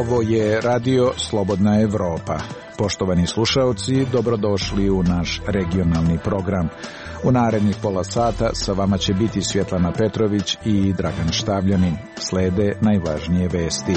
Ovo je Radio Slobodna Evropa. Poštovani slušaoci, dobrodošli u naš regionalni program. U narednih pola sata sa vama će biti Svjetlana Petrović i Dragan Štavljanin. Slede najvažnije vesti.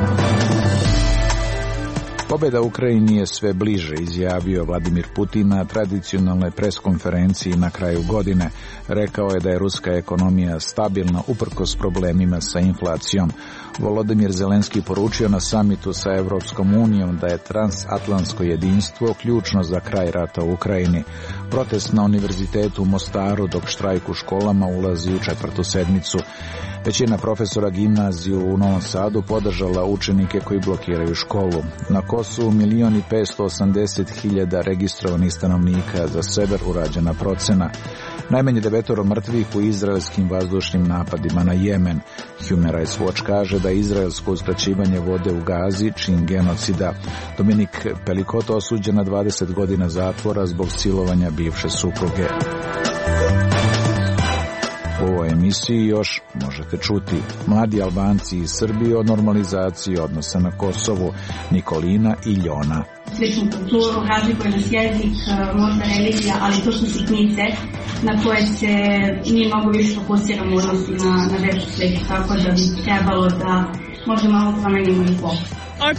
Pobjeda Ukrajini je sve bliže, izjavio Vladimir Putin na tradicionalnoj preskonferenciji na kraju godine. Rekao je da je ruska ekonomija stabilna uprkos problemima sa inflacijom. Volodimir Zelenski poručio na samitu sa Evropskom unijom da je transatlantsko jedinstvo ključno za kraj rata u Ukrajini. Protest na univerzitetu u Mostaru dok štrajk u školama ulazi u 4. sedmicu. Većina profesora gimnaziju u Novom Sadu podržala učenike koji blokiraju školu. Na Kosovu 1.580.000 registrovanih stanovnika, za sever urađena procena. Najmanje 9 mrtvih u izraelskim vazdušnim napadima na Jemen. Human Rights Watch kaže da je izraelsko uskraćivanje vode u Gazi čin genocida. Dominik Pelikot osuđen na 20 godina zatvora zbog silovanja bivše supruge. U ovoj emisiji još možete čuti mladi Albanci iz Srbije o normalizaciji odnosa na Kosovu, Nikolina i Ljona. Sličnu kulturu, razlikuje nas jezik, možda religija, ali to su sitnice na koje se mi mnogo više fokusiramo u odnosu na veću sliku, tako da bi trebalo da možda malo promenimo i fokus.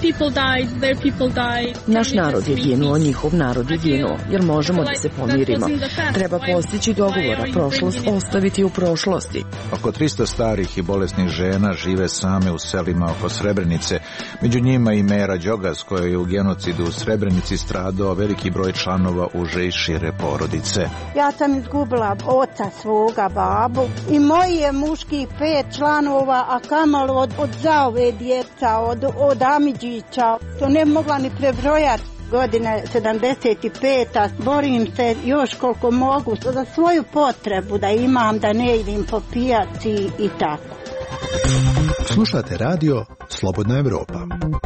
Naš narod je ginuo, njihov narod je ginuo, jer možemo da se pomirimo. Treba postići dogovora, prošlost ostaviti u prošlosti. Oko 300 starih i bolesnih žena žive same u selima oko Srebrenice. Među njima i Mera Đogas, koja je u genocidu u Srebrenici stradao veliki broj članova uže i šire porodice. Ja sam izgubila oca svoga, babu, i moji je muški 5 članova, a kamalo od zaove djeca, od Amidžića, to ne mogla ni prebrojati. Godine 75. borim se još koliko mogu za svoju potrebu da imam, da ne idem po pijaci i tako. Slušate radio Slobodna Evropa.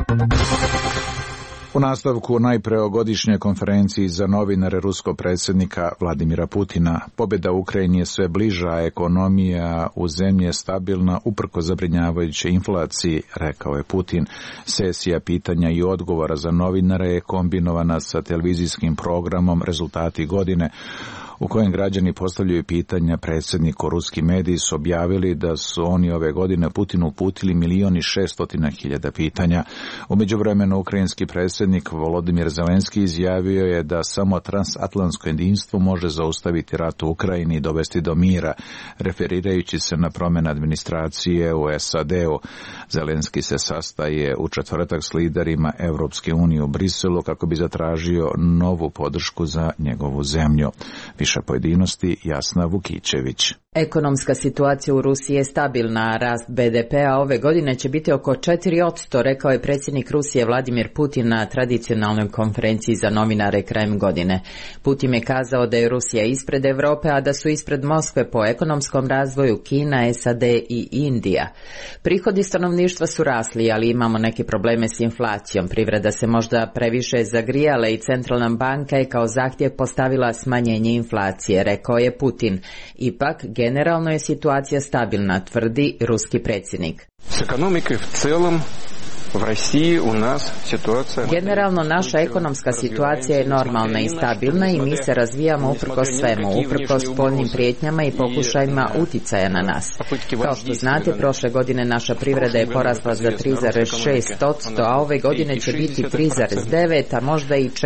U nastavku najpre o godišnjoj konferenciji za novinare ruskog predsjednika Vladimira Putina. Pobjeda Ukrajini je sve bliža, a ekonomija u zemlji je stabilna uprkos zabrinjavajućoj inflaciji, rekao je Putin. Sesija pitanja i odgovora za novinare je kombinovana sa televizijskim programom Rezultati godine, u kojem građani postavljaju pitanja predsjedniku. Ruski mediji su objavili da su oni ove godine Putinu uputili 1.600.000 pitanja. U međuvremenu ukrajinski predsjednik Volodimir Zelenski izjavio je da samo transatlantsko jedinstvo može zaustaviti rat u Ukrajini i dovesti do mira, referirajući se na promjene administracije u SAD-u. Zelenski se sastaje u četvrtak s liderima Evropske unije u Briselu kako bi zatražio novu podršku za njegovu zemlju. Više pojedinosti Jasna Vukićević. Ekonomska situacija u Rusiji je stabilna, a rast BDP-a ove godine će biti oko 4%, rekao je predsjednik Rusije Vladimir Putin na tradicionalnoj konferenciji za novinare krajem godine. Putin je kazao da je Rusija ispred Europe, a da su ispred Moskve po ekonomskom razvoju Kina, SAD i Indija. Prihodi stanovništva su rasli, ali imamo neke probleme s inflacijom. Privreda se možda previše zagrijala i centralna banka je kao zahtjev postavila smanjenje inflacije, rekao je Putin. Ipak, generalno je situacija stabilna, tvrdi ruski predsjednik. S ekonomikой v celom v Rusiji u nas situacija... Generalno naša ekonomska situacija je normalna i stabilna i mi se razvijamo uprkos svemu, uprkos spoljnim prijetnjama i pokušajima uticaja na nas. Kao što znate, prošle godine naša privreda je porasla za 3,6%, a ove godine će biti 3,9%, a možda i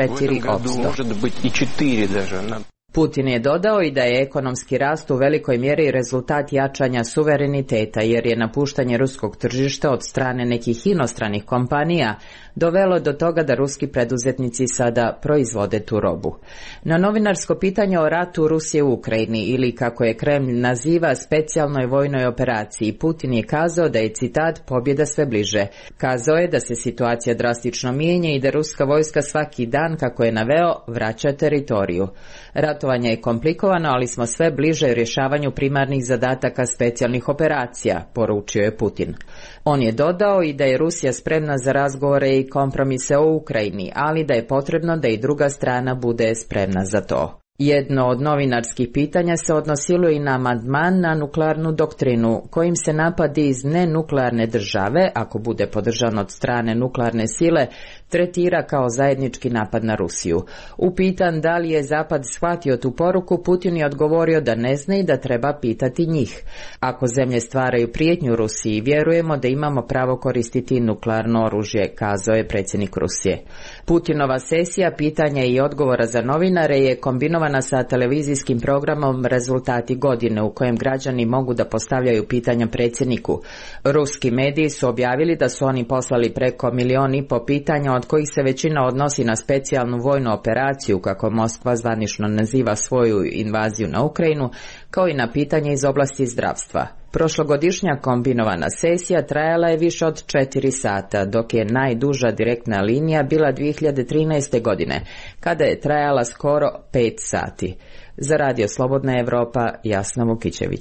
4%. Putin je dodao i da je ekonomski rast u velikoj mjeri rezultat jačanja suvereniteta, jer je napuštanje ruskog tržišta od strane nekih inostranih kompanija dovelo do toga da ruski preduzetnici sada proizvode tu robu. Na novinarsko pitanje o ratu Rusije u Ukrajini, ili kako je Kremlj naziva specijalnoj vojnoj operaciji, Putin je kazao da je, citat, pobjeda sve bliže. Kazao je da se situacija drastično mijenja i da ruska vojska svaki dan, kako je naveo, vraća teritoriju. Ratovanje je komplikovano, ali smo sve bliže rješavanju primarnih zadataka specijalnih operacija, poručio je Putin. On je dodao i da je Rusija spremna za razgovore i kompromise o Ukrajini, ali da je potrebno da i druga strana bude spremna za to. Jedno od novinarskih pitanja se odnosilo i na amandman na nuklearnu doktrinu, kojim se napadi iz nenuklearne države, ako bude podržan od strane nuklearne sile, tretira kao zajednički napad na Rusiju. Upitan da li je Zapad shvatio tu poruku, Putin je odgovorio da ne zna i da treba pitati njih. Ako zemlje stvaraju prijetnju Rusiji, vjerujemo da imamo pravo koristiti nuklearno oružje, kazao je predsjednik Rusije. Putinova sesija pitanja i odgovora za novinare je kombinovana sa televizijskim programom Rezultati godine, u kojem građani mogu da postavljaju pitanja predsjedniku. Ruski mediji su objavili da su oni poslali preko 1,5 milijuna pitanja, od kojih se većina odnosi na specijalnu vojnu operaciju, kako Moskva zvanično naziva svoju invaziju na Ukrajinu, kao i na pitanje iz oblasti zdravstva. Prošlogodišnja kombinovana sesija trajala je više od 4 sata, dok je najduža direktna linija bila 2013. godine, kada je trajala skoro 5 sati. Za Radio Slobodna Evropa, Jasna Vukićević.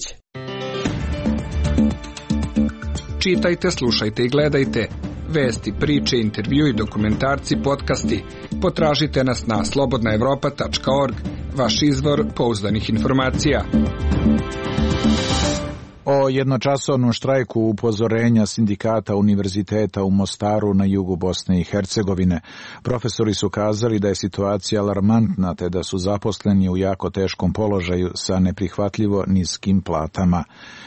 Čitajte, slušajte i gledajte. Vesti, priče, intervjui, dokumentarci, podcasti. Potražite nas na slobodnaevropa.org, vaš izvor pouzdanih informacija. O jednočasovnom štrajku upozorenja sindikata univerziteta u Mostaru na jugu Bosne i Hercegovine. Profesori su kazali da je situacija alarmantna te da su zaposleni u jako teškom položaju sa neprihvatljivo niskim platama,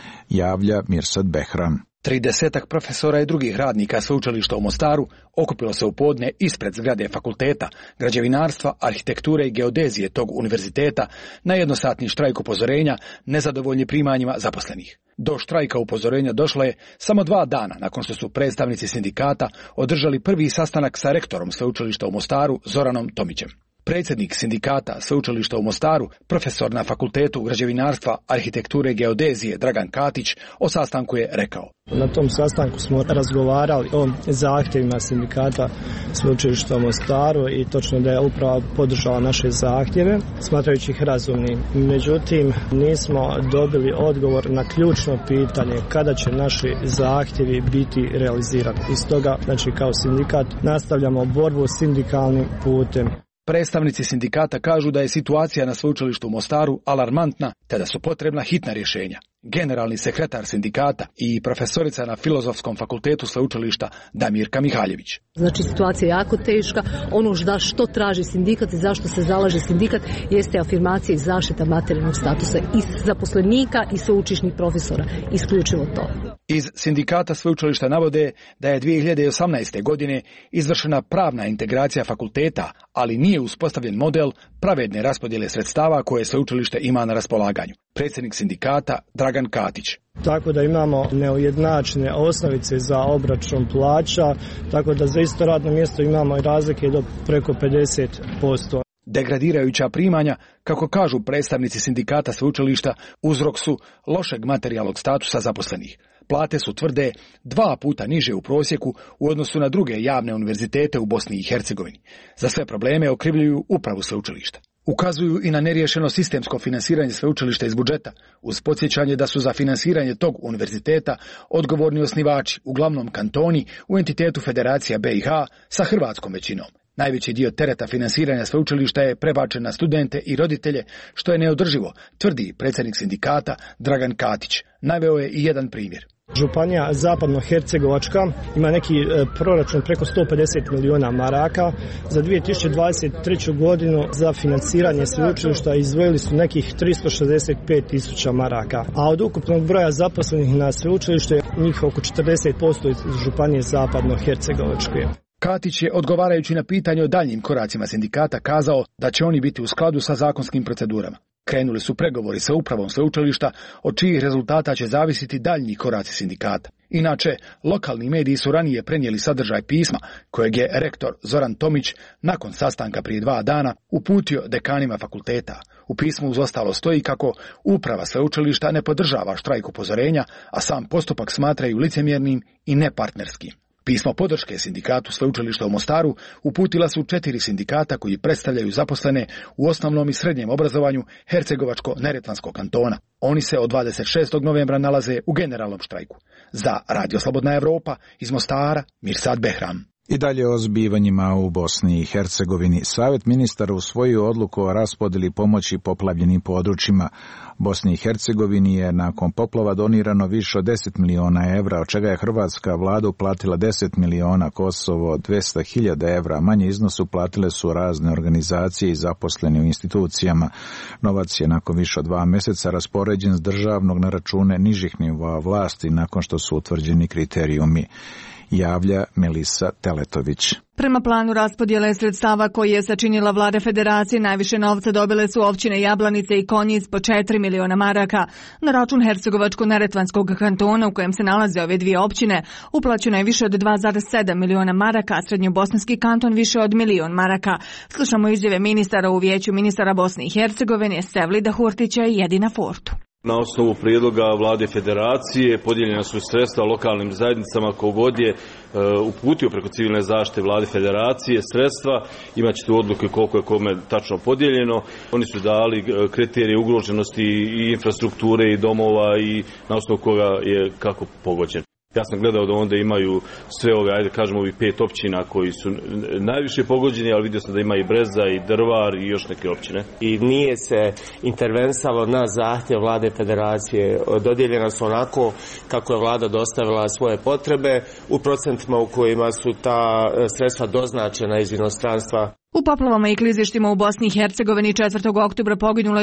javlja Mirsad Behram. 30 profesora i drugih radnika sveučilišta u Mostaru okupilo se u podne ispred zgrade fakulteta građevinarstva, arhitekture i geodezije tog univerziteta na jednosatni štrajk upozorenja nezadovoljni primanjima zaposlenih. Do štrajka upozorenja došlo je samo 2 dana nakon što su predstavnici sindikata održali prvi sastanak sa rektorom sveučilišta u Mostaru Zoranom Tomićem. Predsjednik sindikata sveučilišta u Mostaru, profesor na fakultetu građevinarstva, arhitekture i geodezije Dragan Katić o sastanku je rekao: Na tom sastanku smo razgovarali o zahtjevima sindikata sveučilišta u Mostaru i točno da je uprava podržala naše zahtjeve, smatrajući ih razumnim. Međutim, nismo dobili odgovor na ključno pitanje kada će naši zahtjevi biti realizirani. Iz toga, kao sindikat, nastavljamo borbu sindikalnim putem. Predstavnici sindikata kažu da je situacija na sveučilištu u Mostaru alarmantna te da su potrebna hitna rješenja. Generalni sekretar sindikata i profesorica na Filozofskom fakultetu sveučilišta Damirka Mihaljević. Situacija je jako teška. Ono što traži sindikat i zašto se zalaže sindikat jeste afirmacija i zaštita materijalnog statusa i zaposlenika i sveučilišnih profesora. Isključivo to. Iz sindikata sveučilišta navode da je 2018. godine izvršena pravna integracija fakulteta, ali nije uspostavljen model pravedne raspodjele sredstava koje sveučilište ima na raspolaganju. Predsjednik sindikata Dragan Katić. Tako da imamo neujednačene osnovice za obračun plaća, tako da za isto radno mjesto imamo i razlike do preko 50%. Degradirajuća primanja, kako kažu predstavnici sindikata sveučilišta, uzrok su lošeg materijalnog statusa zaposlenih. Plate su tvrde 2 puta niže u prosjeku u odnosu na druge javne univerzitete u Bosni i Hercegovini. Za sve probleme okrivljuju upravu sveučilišta. Ukazuju i na neriješeno sistemsko finansiranje sveučilišta iz budžeta, uz podsjećanje da su za finansiranje tog univerziteta odgovorni osnivači, uglavnom kantoni, u entitetu Federacija BiH sa hrvatskom većinom. Najveći dio tereta finansiranja sveučilišta je prebačen na studente i roditelje, što je neodrživo, tvrdi predsjednik sindikata Dragan Katić. Naveo je i jedan primjer. Županija Zapadno-Hercegovačka ima neki proračun preko 150 milijuna maraka. Za 2023. godinu za financiranje sveučilišta izdvojili su nekih 365.000 maraka. A od ukupnog broja zaposlenih na sveučilištu je njih oko 40% iz Županije Zapadno-Hercegovačke. Katić je, odgovarajući na pitanje o daljnjim koracima sindikata, kazao da će oni biti u skladu sa zakonskim procedurama. Krenuli su pregovori sa upravom sveučilišta, od čijih rezultata će zavisiti daljnji koraci sindikata. Inače, lokalni mediji su ranije prenijeli sadržaj pisma kojeg je rektor Zoran Tomić nakon sastanka prije 2 dana uputio dekanima fakulteta. U pismu uz ostalo stoji kako uprava sveučilišta ne podržava štrajk upozorenja, a sam postupak smatraju licemjernim i nepartnerskim. Pismo podrške sindikatu sveučilišta u Mostaru uputila su 4 sindikata koji predstavljaju zaposlene u osnovnom i srednjem obrazovanju Hercegovačko-Neretvanskog kantona. Oni se od 26. novembra nalaze u generalnom štrajku. Za Radio Slobodna Evropa iz Mostara, Mirsad Behram. I dalje o zbivanjima u Bosni i Hercegovini. Savjet ministara usvojio odluku o raspodjeli pomoći poplavljenim područjima. Bosni i Hercegovini je nakon poplava donirano više od 10 miliona evra, od čega je hrvatska vlada uplatila 10 miliona, Kosovo 200.000 evra. Manje iznos uplatile su razne organizacije i zaposleni u institucijama. Novac je nakon više od 2 mjeseca raspoređen s državnog na račune nižih nivoa vlasti nakon što su utvrđeni kriterijumi. Javlja Melisa Teletović. Prema planu raspodjele sredstava koji je sačinila vlada federacije, najviše novca dobile su općine Jablanice i Konjic po 4 miliona maraka. Na račun Hercegovačko-neretvanskog kantona u kojem se nalaze ove dvije općine uplaćeno je više od 2,7 miliona maraka, a srednjobosanski kanton više od 1 milion maraka. Slušamo izjave ministara u vijeću ministara Bosne i Hercegovine Sevlida Hurtića i Jedina Fortu. Na osnovu prijedloga vlade federacije podijeljena su sredstva lokalnim zajednicama kogod je uputio preko civilne zaštite vlade federacije sredstva, imat ćete odluke koliko je kome tačno podijeljeno. Oni su dali kriterije ugroženosti i infrastrukture i domova i na osnovu koga je kako pogođen. Ja sam gledao da onda imaju sve ove, ajde kažemo, ovih 5 općina koji su najviše pogođeni, ali vidio sam da ima i Breza i Drvar i još neke općine. I nije se intervensalo na zahtjev vlade federacije. Dodijeljena su onako kako je vlada dostavila svoje potrebe u procentima u kojima su ta sredstva doznačena iz inostranstva. U poplavama i klizištima u Bosni i Hercegovini 4. oktobra poginulo je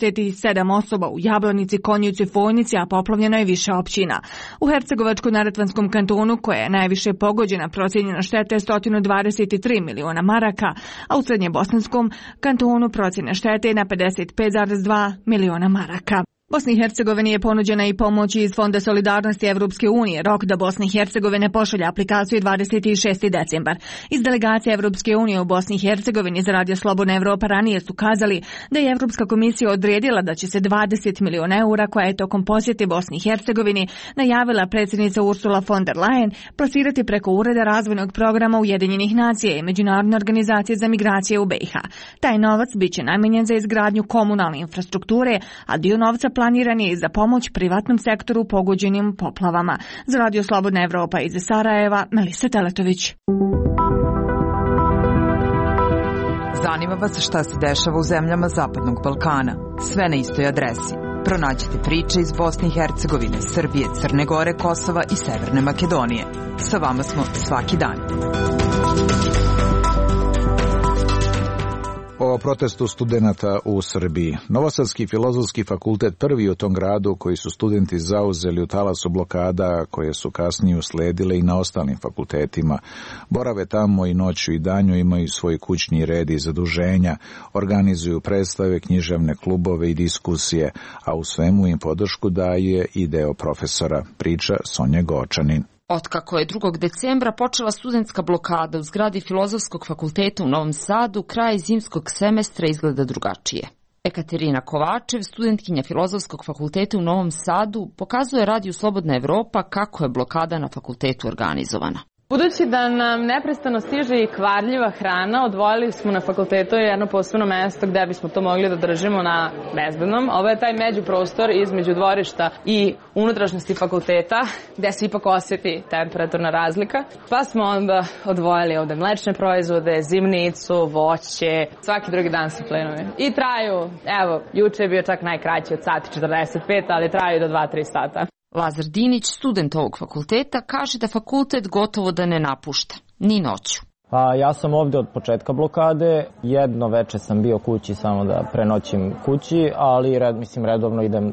27 osoba, u Jablanici, Konjicu i Fojnici, a poplavljeno je više općina. U Hercegovačko-neretvanskom kantonu, koja je najviše pogođena, procijenjena šteta je 123 miliona maraka, a u srednjebosanskom kantonu procjena štete je na 55,2 miliona maraka. Bosni i Hercegovini je ponuđena i pomoć iz Fonda solidarnosti Evropske unije. Rok da Bosna i Hercegovina pošalje aplikaciju je 26. decembar. Iz delegacije Evropske unije u Bosni i Hercegovini za Radio Slobodna Evropa ranije su kazali da je Evropska komisija odredila da će se 20 miliona eura, koja je tokom posjete Bosni i Hercegovini najavila predsjednica Ursula von der Leyen, plasirati preko Ureda razvojnog programa Ujedinjenih nacija i Međunarodne organizacije za migracije u BiH. Taj novac biće namijenjen za izgradnju komunalne infrastrukture, a dio novca planiran je i za pomoć privatnom sektoru pogođenim poplavama. Za Radio Slobodna Evropa iz Sarajeva, Melisa Teletović. Zanima vas šta se dešava u zemljama Zapadnog Balkana. Sve na istoj adresi. Pronađite priče iz Bosne i Hercegovine, Srbije, Crne Gore, Kosova i Severne Makedonije. Sa vama smo svaki dan. O protestu studenata u Srbiji. Novosadski filozofski fakultet prvi u tom gradu koji su studenti zauzeli u talasu blokada koje su kasnije usledile i na ostalim fakultetima. Borave tamo i noću i danju, imaju svoj kućni red i zaduženja, organizuju predstave, književne klubove i diskusije, a u svemu im podršku daje i deo profesora, priča Sonja Gočanin. Otkako je 2. decembra počela studentska blokada u zgradi Filozofskog fakulteta u Novom Sadu, kraj zimskog semestra izgleda drugačije. Ekaterina Kovačev, studentkinja Filozofskog fakulteta u Novom Sadu, pokazuje Radiju Slobodna Evropa kako je blokada na fakultetu organizovana. Budući da nam neprestano stiže i kvarljiva hrana, odvojili smo na fakultetu jedno posebno mesto gde bismo to mogli da držimo na bezbednom. Ovo je taj međuprostor između dvorišta i unutrašnjosti fakulteta, gde se ipak osjeti temperaturna razlika. Pa smo onda odvojili ovde mlečne proizvode, zimnicu, voće, svaki drugi dan su plenovi. I traju, evo, juče je bio čak najkraći od sati 45, ali traju do 2-3 sata. Lazar Dinić, student ovog fakulteta, kaže da fakultet gotovo da ne napušta, ni noću. Ja sam ovde od početka blokade, jedno veče sam bio kući samo da prenoćim kući, ali redovno idem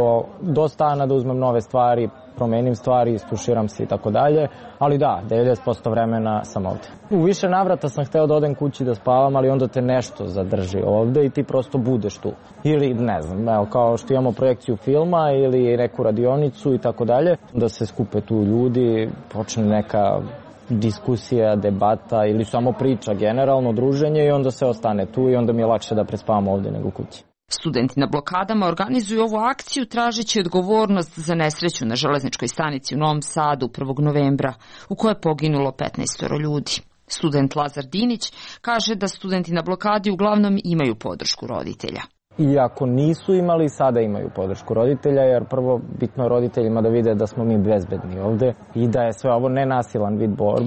do stana da uzmem nove stvari, promenim stvari, istuširam se i tako dalje, ali da, 90% vremena sam ovde. U više navrata sam hteo da odem kući da spavam, ali onda te nešto zadrži ovde i ti prosto budeš tu. Ili, ne znam, evo, kao što imamo projekciju filma ili neku radionicu i tako dalje, da se skupe tu ljudi, počne neka diskusija, debata ili samo priča, generalno druženje i onda se ostane tu i onda mi je lakše da prespavam ovde nego kući. Studenti na blokadama organizuju ovu akciju tražeći odgovornost za nesreću na železničkoj stanici u Novom Sadu 1. novembra, u kojoj je poginulo 15 ljudi. Student Lazar Dinić kaže da studenti na blokadi uglavnom imaju podršku roditelja. I ako nisu imali, sada imaju podršku roditelja, jer prvo bitno je roditeljima da vide da smo mi bezbedni ovde i da je sve ovo nenasilan vid borbe.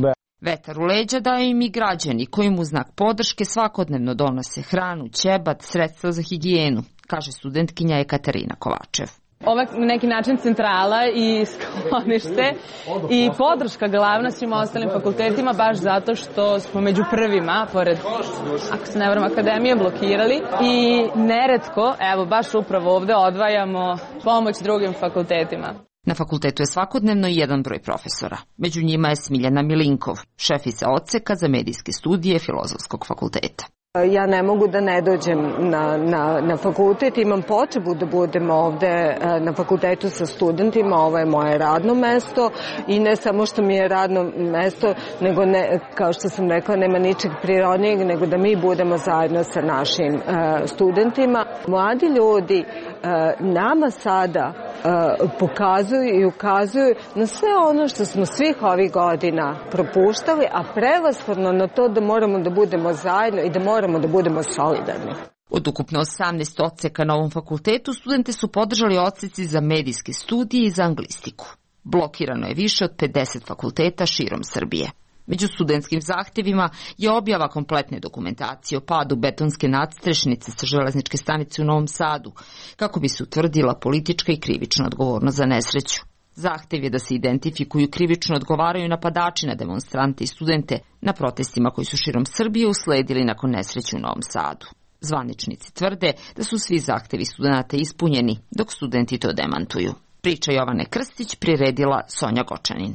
Vetar u leđa daju im i građani koji mu znak podrške svakodnevno donose hranu, ćebat, sredstva za higijenu, kaže studentkinja Ekaterina Kovačev. Ovo je na neki način centrala i sklonište i podrška glavna svim ostalim fakultetima, baš zato što smo među prvima, pored, ako se ne varam, akademije, blokirali i neretko, evo baš upravo ovde odvajamo pomoć drugim fakultetima. Na fakultetu je svakodnevno i jedan broj profesora. Među njima je Smiljana Milinkov, šefica odseka za medijske studije Filozofskog fakulteta. Ja ne mogu da ne dođem na fakultet, imam potrebu da budem ovde na fakultetu sa studentima, ovo je moje radno mesto i ne samo što mi je radno mesto, nego kao što sam rekla, nema ničeg prirodnijeg nego da mi budemo zajedno sa našim studentima. Mladi ljudi nama sada pokazuju i ukazuju na sve ono što smo svih ovih godina propuštali, a prevashodno na to da moramo da budemo zajedno i da moramo da budemo solidarni. Od ukupno 18 odseka na ovom fakultetu studente su podržali odseci za medijske studije i za anglistiku. Blokirano je više od 50 fakulteta širom Srbije. Među studentskim zahtevima je objava kompletne dokumentacije o padu betonske nadstrešnice sa železničke stanice u Novom Sadu, kako bi se utvrdila politička i krivična odgovornost za nesreću. Zahtev je da se identifikuju krivično odgovaraju napadači na demonstrante i studente na protestima koji su širom Srbije usledili nakon nesreće u Novom Sadu. Zvaničnici tvrde da su svi zahtevi studenata ispunjeni, dok studenti to demantuju. Priča Jovane Krstić priredila Sonja Gočanin.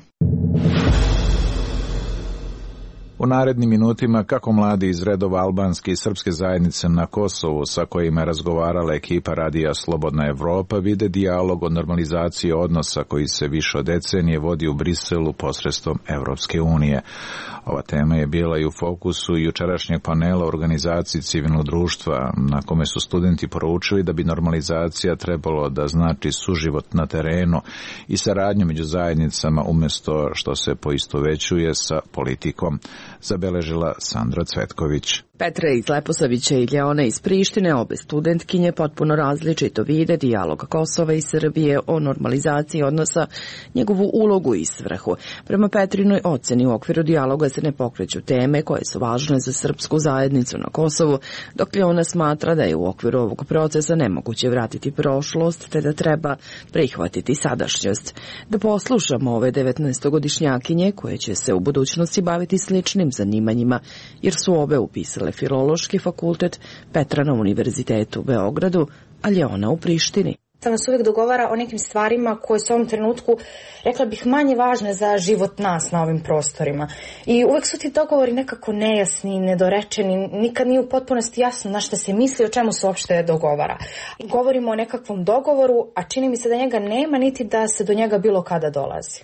U narednim minutima kako mladi iz redova albanske i srpske zajednice na Kosovu sa kojima je razgovarala ekipa radija Slobodna Evropa vide dijalog o normalizaciji odnosa koji se više od decenije vodi u Briselu posredstvom Evropske unije. Ova tema je bila i u fokusu jučerašnjeg panela o organizaciji civilnog društva na kome su studenti poručili da bi normalizacija trebalo da znači suživot na terenu i saradnju među zajednicama umjesto što se poistovećuje sa politikom, zabeležila Sandra Cvetković. Petra iz Leposavića i Ljeona iz Prištine, obe studentkinje, potpuno različito vide dijalog Kosova i Srbije o normalizaciji odnosa, njegovu ulogu i svrhu. Prema Petrinoj oceni u okviru dijaloga se ne pokreću teme koje su važne za srpsku zajednicu na Kosovu, dok Ljeona smatra da je u okviru ovog procesa nemoguće vratiti prošlost, te da treba prihvatiti sadašnjost. Da poslušamo ove 19-godišnjakinje koje će se u budućnosti baviti sličnim zanimanjima, jer su obe upisale Filološki fakultet, Petra na Univerzitetu u Beogradu, a Ljeona u Prištini. Da nas uvijek dogovara o nekim stvarima koje su u ovom trenutku, rekla bih, manje važne za život nas na ovim prostorima. I uvijek su ti dogovori nekako nejasni, nedorečeni, nikad nije u potpunosti jasno na šta se misli, o čemu se uopšte dogovara. Govorimo o nekakvom dogovoru, a čini mi se da njega nema, niti da se do njega bilo kada dolazi.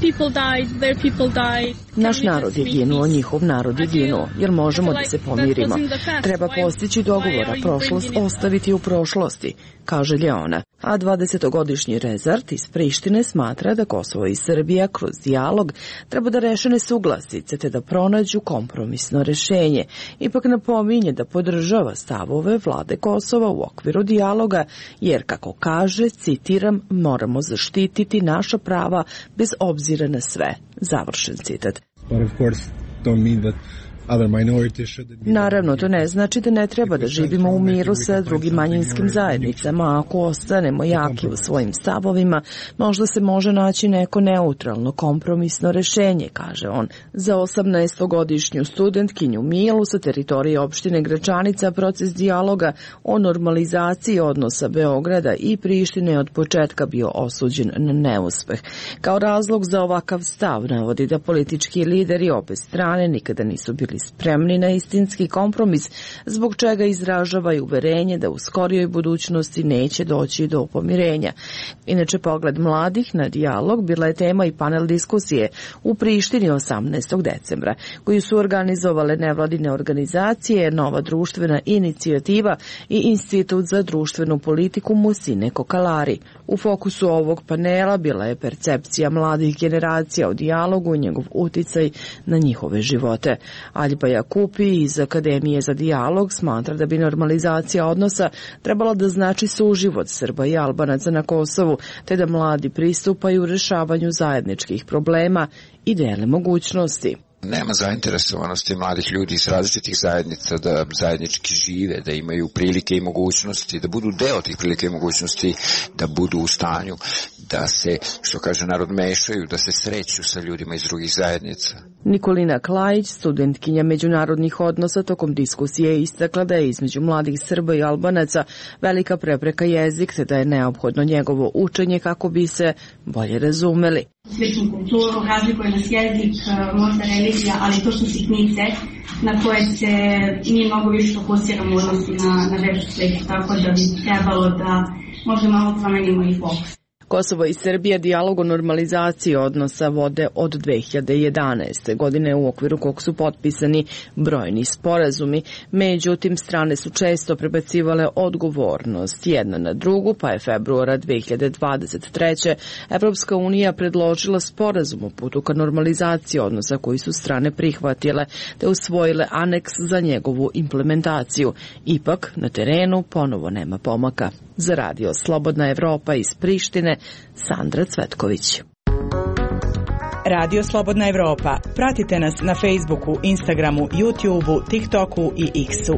Naš narod je ginuo, njihov narod je ginuo, jer možemo da se pomirimo. Treba postići dogovor, a prošlost ostaviti u prošlosti, kaže Ljeona. A 20-godišnji Rezart iz Prištine smatra da Kosovo i Srbija kroz dijalog treba da reše nesuglasice te da pronađu kompromisno rešenje. Ipak napominje da podržava stavove vlade Kosova u okviru dijaloga, jer kako kaže, citiram, moramo zaštititi naša prava bez obzira na sve. Završen citat. Naravno, to ne znači da ne treba da živimo u miru sa drugim manjinskim zajednicama. Ako ostanemo jaki u svojim stavovima, možda se može naći neko neutralno, kompromisno rešenje, kaže on. Za 18-godišnju studentkinju Milu sa teritorije opštine Gračanica proces dijaloga o normalizaciji odnosa Beograda i Prištine je od početka bio osuđen na neuspeh. Kao razlog za ovakav stav navodi da politički lideri obe strane nikada nisu bili spremni na istinski kompromis, zbog čega izražava i uverenje da u skorijoj budućnosti neće doći do pomirenja. Inače, pogled mladih na dijalog bila je tema i panel diskusije u Prištini 18. decembra, koju su organizovale nevladine organizacije, Nova društvena inicijativa i Institut za društvenu politiku Musine Kokalari. U fokusu ovog panela bila je percepcija mladih generacija o dijalogu i njegov uticaj na njihove živote. Aljiba Jakupi iz Akademije za dijalog smatra da bi normalizacija odnosa trebala da znači suživot Srba i Albanaca na Kosovu, te da mladi pristupaju rešavanju zajedničkih problema i dele mogućnosti. Nema zainteresovanosti mladih ljudi iz različitih zajednica da zajednički žive, da imaju prilike i mogućnosti, da budu deo tih prilike i mogućnosti, da budu u stanju da se, što kaže narod, mešaju, da se sreću sa ljudima iz drugih zajednica. Nikolina Klajić, studentkinja međunarodnih odnosa, tokom diskusije istakla da je između mladih Srba i Albanaca velika prepreka jezik, te da je neophodno njegovo učenje kako bi se bolje razumeli. Sličnu kulturu, razlikuje nas jezik, možda religija, ali to su sitnice na koje se mi mnogo više fokusiramo u odnosu na veću sliku, tako da bi trebalo da možda malo promenimo i fokus. Kosovo i Srbija dijalog o normalizaciji odnosa vode od 2011. godine, u okviru kog su potpisani brojni sporazumi. Međutim, strane su često prebacivale odgovornost jedna na drugu, pa je februara 2023. Evropska unija predložila sporazum o putu ka normalizaciji odnosa koji su strane prihvatile, te usvojile aneks za njegovu implementaciju. Ipak, na terenu ponovo nema pomaka. Za radio Slobodna Evropa iz Prištine, Sandra Cvetković. Radio Slobodna Evropa. Pratite nas na Facebooku, Instagramu, YouTubeu, TikToku i X-u.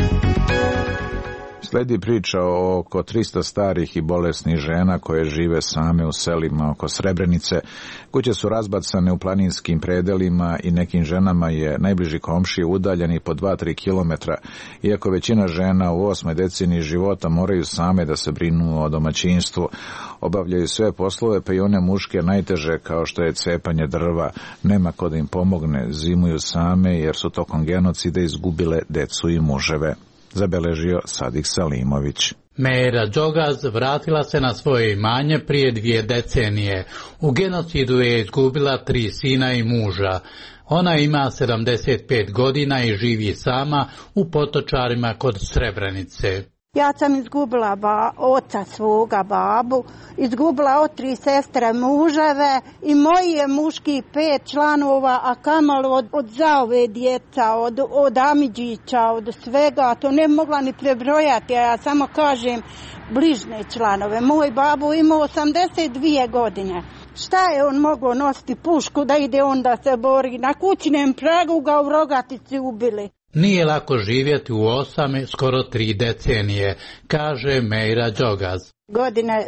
Sledi priča o oko 300 starih i bolesnih žena koje žive same u selima oko Srebrenice. Kuće su razbacane u planinskim predelima i nekim ženama je najbliži komšije udaljeni po 2-3 kilometra. Iako većina žena u 8. deceniji života moraju same da se brinu o domaćinstvu, obavljaju sve poslove, pa i one muške najteže kao što je cepanje drva. Nema ko da im pomogne, zimuju same jer su tokom genocida izgubile decu i muževe. Zabeležio Sadik Salimović. Mera Đogaz vratila se na svoje imanje prije 2 decenije. U genocidu je izgubila 3 sina i muža. Ona ima 75 godina i živi sama u Potočarima kod Srebrenice. Ja sam izgubila oca svoga, babu, izgubila 3 sestre muževe i moji je muški 5 članova, a kamalo od zaove djeca, od Amidžića, od svega, to ne mogla ni prebrojati, a ja samo kažem bližne članove. Moj babu imao 82 godine. Šta je on mogao nositi pušku da ide on da se bori? Na kućnem pragu ga u Rogatici ubili. Nije lako živjeti u 8, skoro 3 decenije, kaže Mejra Đogaz. Godine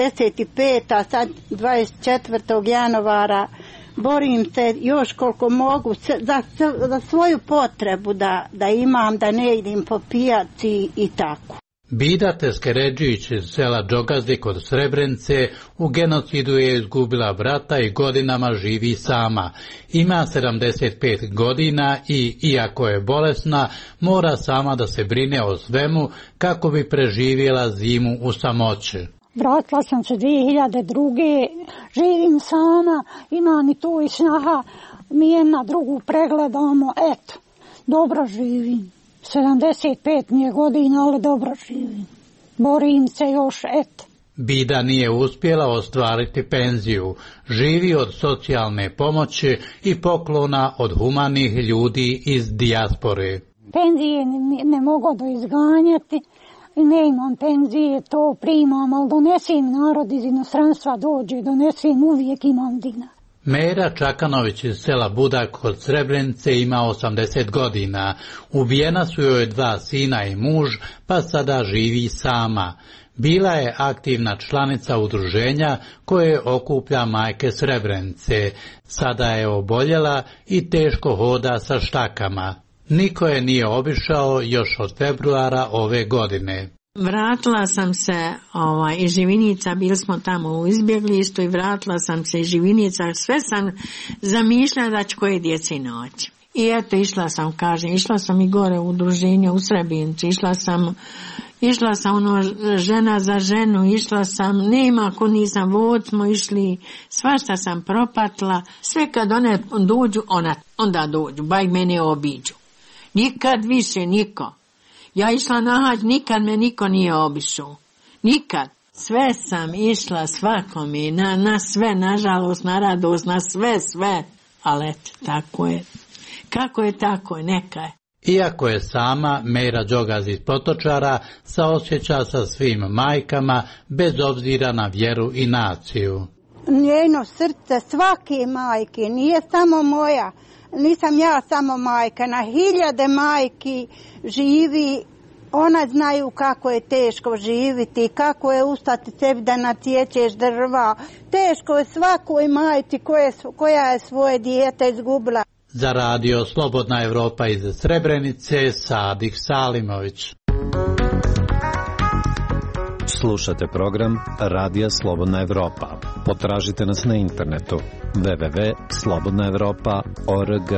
75, a sad 24. januara borim se još koliko mogu za svoju potrebu da imam, da ne idem po pijaci i tako. Bida Teskeredžić iz sela Đogazi kod Srebrenice u genocidu je izgubila brata i godinama živi sama. Ima 75 godina i, iako je bolesna, mora sama da se brine o svemu kako bi preživjela zimu u samoći. Vratila sam se 2002. Živim sama, imam i tu i snaha, mi jedna drugu pregledamo, eto, dobro živim. 75 mi je godina, ali dobro živim. Borim se još, eto. Bida nije uspjela ostvariti penziju. Živi od socijalne pomoći i poklona od humanih ljudi iz dijaspore. Penzije ne mogu da izganjati. Ne imam penzije, to primam, ali donesim narod iz inostranstva dođe, donesim, uvijek imam dinar. Mera Čakanović iz sela Budak kod Srebrenice ima 80 godina. Ubijena su joj 2 sina i muž, pa sada živi sama. Bila je aktivna članica udruženja koje okuplja majke Srebrenice. Sada je oboljela i teško hoda sa štakama. Niko je nije obišao još od februara ove godine. Vratila sam se iz Živinica, bili smo tamo u izbjeglištu i vratila sam se iz Živinica, sve sam zamišljala da ću koje djece naći. I eto, išla sam i gore u udruženje u Srebrenici, išla sam žena za ženu, išla sam, nema ako nisam, vod smo išli, svašta sam propatila, sve kad one dođu, onda dođu, baj mene obiđu. Nikad više niko. Ja išla na hađ, nikad me niko nije obišao. Nikad. Sve sam išla svakome, na sve, nažalost, na radost, na sve. Ali eto, tako je. Kako je, tako je, neka je. Iako je sama, Mejra Đogaz iz Potočara saosjeća sa svim majkama, bez obzira na vjeru i naciju. Njeno srce svake majke, nije samo moja, nisam ja samo majka, na hiljade majki živi. Ona znaju kako je teško živiti, kako je ustati sebi da natječeš drva. Teško je svakoj majci koja je svoje dijete izgubila. Za radio Slobodna Evropa iz Srebrenice, Sadik Salimović. Slušate program Radija Slobodna Evropa. Potražite nas na internetu www.slobodnaevropa.org.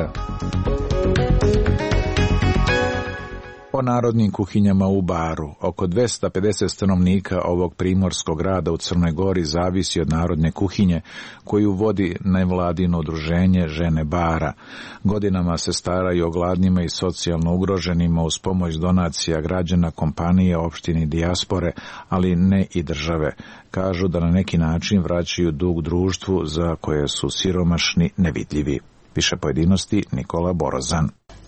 O narodnim kuhinjama u Baru. Oko 250 stanovnika ovog primorskog grada u Crnoj Gori zavisi od narodne kuhinje koju vodi nevladino udruženje Žene Bara. Godinama se staraju o gladnima i socijalno ugroženima uz pomoć donacija građana, kompanije, opštine i dijaspore, ali ne i države. Kažu da na neki način vraćaju dug društvu za koje su siromašni nevidljivi. Više pojedinosti Nikola Borozan.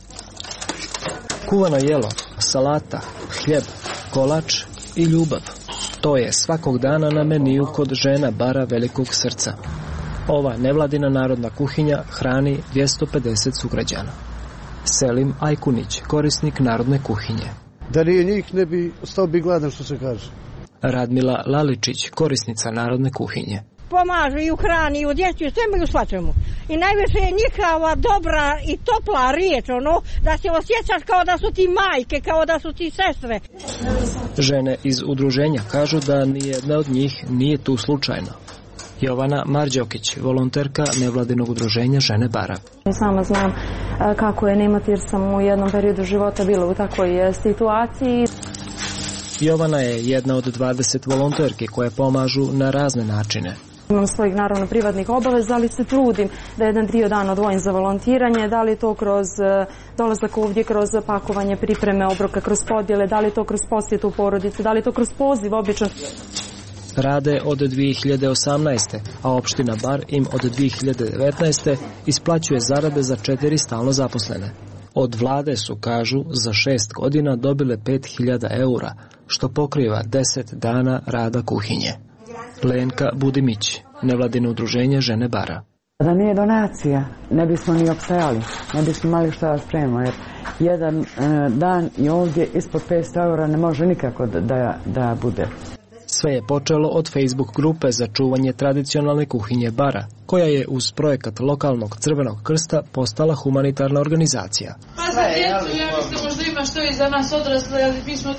Kuvano jelo, salata, hljeb, kolač i ljubav. To je svakog dana na meniju kod Žena Bara Velikog Srca. Ova nevladina narodna kuhinja hrani 250 sugrađana. Selim Ajkunić, korisnik narodne kuhinje. Da nije njih ne bi ostao bi gladan, što se kaže. Radmila Laličić, korisnica narodne kuhinje. Pomažu i u hrani, i u djeci, i svemu i u svačemu. I najviše je njihova dobra i topla riječ, da se osjećaš kao da su ti majke, kao da su ti sestre. Žene iz udruženja kažu da nijedna od njih nije tu slučajno. Jovana Marđokić, volonterka nevladinog udruženja Žene Bara. Sama znam kako je nemati jer sam u jednom periodu života bila u takvoj situaciji. Jovana je jedna od 20 volonterki koje pomažu na razne načine. Imam svojih naravno privatnih obaveza, ali se trudim da jedan dio dana odvojim za volontiranje, da li to kroz dolazak ovdje, kroz pakovanje, pripreme obroka, kroz podjele, da li to kroz posjetu porodice, da li to kroz poziv obično. Rade od 2018. a opština Bar im od 2019. isplaćuje zarade za 4 stalno zaposlene. Od vlade su, kažu, za 6 godina dobile 5.000 eura, što pokriva 10 dana rada kuhinje. Lenka Budimić, nevladino udruženje Žene Bara. Da nije donacija, ne bismo ni opstajali, ne bismo imali šta da spremimo, jer jedan dan i ovdje ispod 500 eura ne može nikako da bude. Sve je počelo od Facebook grupe za čuvanje tradicionalne kuhinje Bara, koja je uz projekat lokalnog Crvenog krsta postala humanitarna organizacija. Pa za djecu, ja mislim možda ima što i za nas odrasle, ali mi smo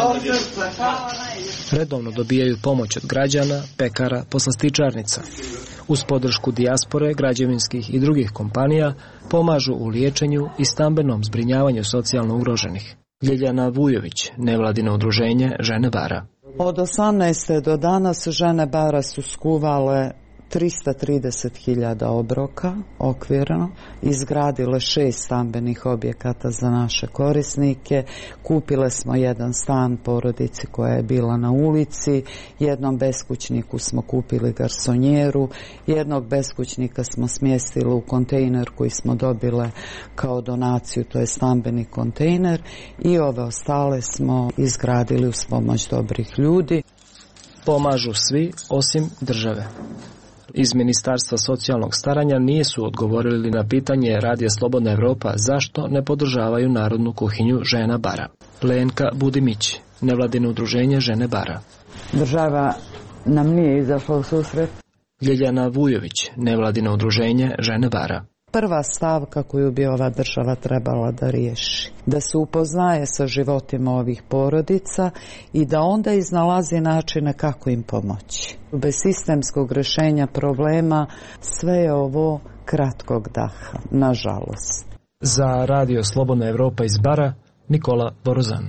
redovno dobijaju pomoć od građana, pekara, poslastičarnica. Uz podršku dijaspore, građevinskih i drugih kompanija pomažu u liječenju i stambenom zbrinjavanju socijalno ugroženih. Ljeljana Vujović, nevladino udruženje Žene Bara. Od 18. do danas Žene Bara su skuvale 330.000 obroka okvirno, izgradile 6 stambenih objekata za naše korisnike, kupile smo jedan stan porodici koja je bila na ulici, jednom beskućniku smo kupili garsonjeru, jednog beskućnika smo smjestili u kontejner koji smo dobile kao donaciju, to je stambeni kontejner, i ove ostale smo izgradili uz pomoć dobrih ljudi. Pomažu svi osim države. Iz Ministarstva socijalnog staranja nisu odgovorili na pitanje Radija Slobodna Evropa zašto ne podržavaju narodnu kuhinju Žena Bara. Lenka Budimić, nevladino udruženje Žene Bara. Država nam nije izašla u susret. Ljeljana Vujović, nevladino udruženje Žene Bara. Prva stavka koju bi ova država trebala da riješi, da se upoznaje sa životima ovih porodica i da onda iznalazi načine kako im pomoći. Bez sistemskog rješenja problema sve je ovo kratkog daha, nažalost. Za Radio Slobodna Evropa iz Bara, Nikola Borozan.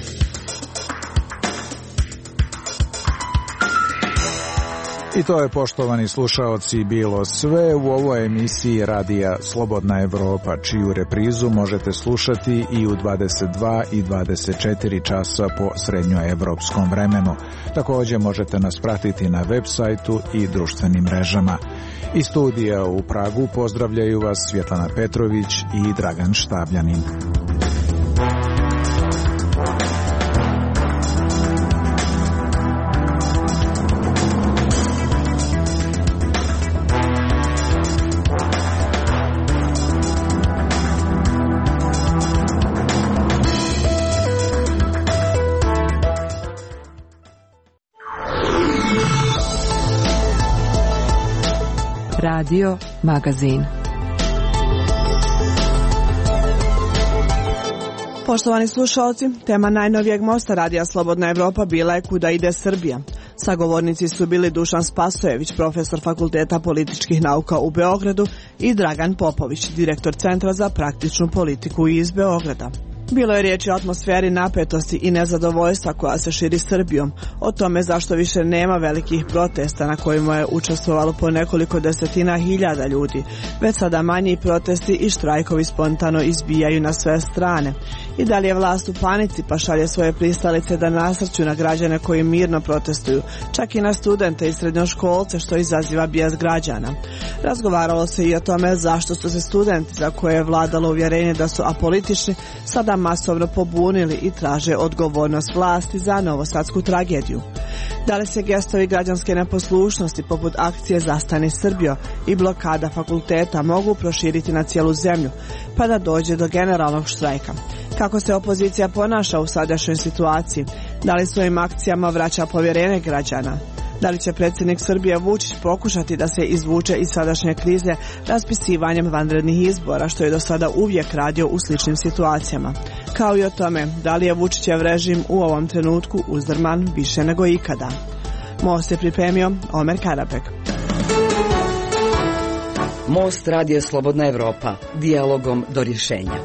I to je, poštovani slušaoci, bilo sve u ovoj emisiji Radija Slobodna Evropa, čiju reprizu možete slušati i u 22 i 24 časa po srednjoevropskom vremenu. Također možete nas pratiti na web sajtu i društvenim mrežama. Iz studija u Pragu pozdravljaju vas Svjetlana Petrović i Dragan Štabljanin. Radio Magazin. Poštovani slušalci, tema najnovijeg mosta Radija Slobodna Evropa bila je Kuda ide Srbija. Sagovornici su bili Dušan Spasojević, profesor Fakulteta političkih nauka u Beogradu, i Dragan Popović, direktor Centra za praktičnu politiku iz Beograda. Bilo je riječi o atmosferi napetosti i nezadovoljstva koja se širi Srbijom, o tome zašto više nema velikih protesta na kojima je učestvovalo po nekoliko desetina hiljada ljudi, već sada manji protesti i štrajkovi spontano izbijaju na sve strane. I da li je vlast u panici pa šalje svoje pristalice da nasrću na građane koji mirno protestuju, čak i na studente i srednjoškolce, što izaziva bijes građana. Razgovaralo se i o tome zašto su se studenti, za koje je vladalo uvjerenje da su apolitični, sada masovno pobunili i traže odgovornost vlasti za novosadsku tragediju. Da li se gestovi građanske neposlušnosti poput akcije Zastani Srbijo i blokada fakulteta mogu proširiti na cijelu zemlju, pa da dođe do generalnog štrajka? Kako se opozicija ponaša u sadašnjoj situaciji? Da li svojim akcijama vraća povjerenje građana? Da li će predsjednik Srbije Vučić pokušati da se izvuče iz sadašnje krize raspisivanjem vanrednih izbora, što je do sada uvijek radio u sličnim situacijama? Kao i o tome, da li je Vučićev režim u ovom trenutku uzdrman više nego ikada? Most je pripremio Omer Karabek. Most Radio Slobodna Evropa, dijalogom do rješenja.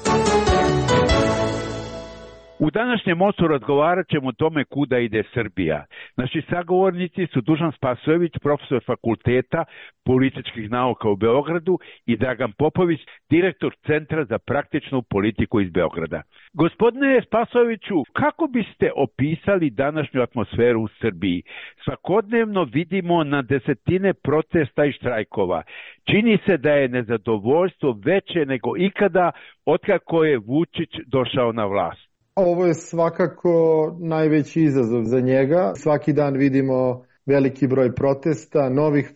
U današnjem mostu razgovarat ćemo o tome kuda ide Srbija. Naši sagovornici su Dušan Spasojević, profesor Fakulteta političkih nauka u Beogradu, i Dragan Popović, direktor Centra za praktičnu politiku iz Beograda. Gospodine Spasojeviću, kako biste opisali današnju atmosferu u Srbiji? Svakodnevno vidimo na desetine protesta i štrajkova. Čini se da je nezadovoljstvo veće nego ikada otkako je Vučić došao na vlast. Ovo je svakako najveći izazov za njega. Svaki dan vidimo veliki broj protesta,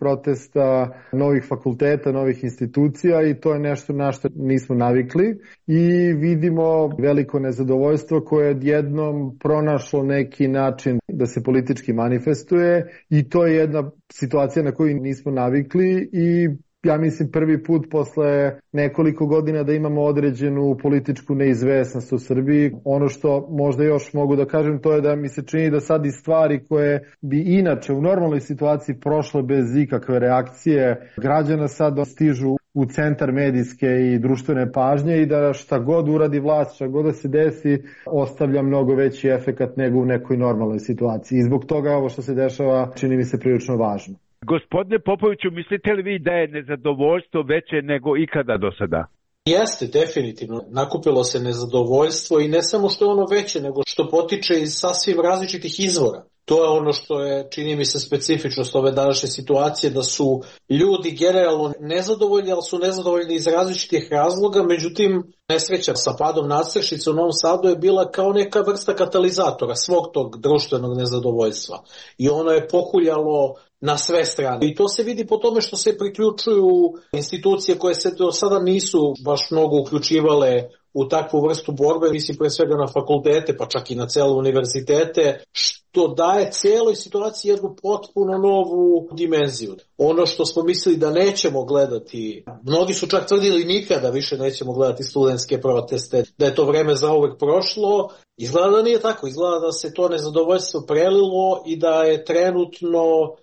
novih fakulteta, novih institucija, i to je nešto na što nismo navikli. I vidimo veliko nezadovoljstvo koje je odjednom pronašlo neki način da se politički manifestuje, i to je jedna situacija na koju nismo navikli, i ja mislim prvi put posle nekoliko godina da imamo određenu političku neizvesnost u Srbiji. Ono što možda još mogu da kažem, to je da mi se čini da sad i stvari koje bi inače u normalnoj situaciji prošle bez ikakve reakcije građana sad stižu u centar medijske i društvene pažnje, i da šta god uradi vlast, šta god da se desi, ostavlja mnogo veći efekat nego u nekoj normalnoj situaciji. I zbog toga ovo što se dešava čini mi se prilično važno. Gospodine Popoviću, mislite li vi da je nezadovoljstvo veće nego ikada do sada? Jeste, definitivno. Nakupilo se nezadovoljstvo, i ne samo što je ono veće, nego što potiče iz sasvim različitih izvora. To je ono što je, čini mi se, specifičnost ove današnje situacije, da su ljudi generalno nezadovoljni, ali su nezadovoljni iz različitih razloga. Međutim, nesreća sa padom nadstrešnice u Novom Sadu je bila kao neka vrsta katalizatora svog tog društvenog nezadovoljstva. I ono je pokuljalo na sve strane. I to se vidi po tome što se priključuju institucije koje se do sada nisu baš mnogo uključivale u takvu vrstu borbe, mislim pre svega na fakultete, pa čak i na cele univerzitete, što daje cijeloj situaciji jednu potpuno novu dimenziju. Ono što smo mislili da nećemo gledati, mnogi su čak tvrdili nikada više nećemo gledati studentske proteste, da je to vreme zauvek prošlo, izgleda da nije tako, izgleda da se to nezadovoljstvo prelilo i da je trenutno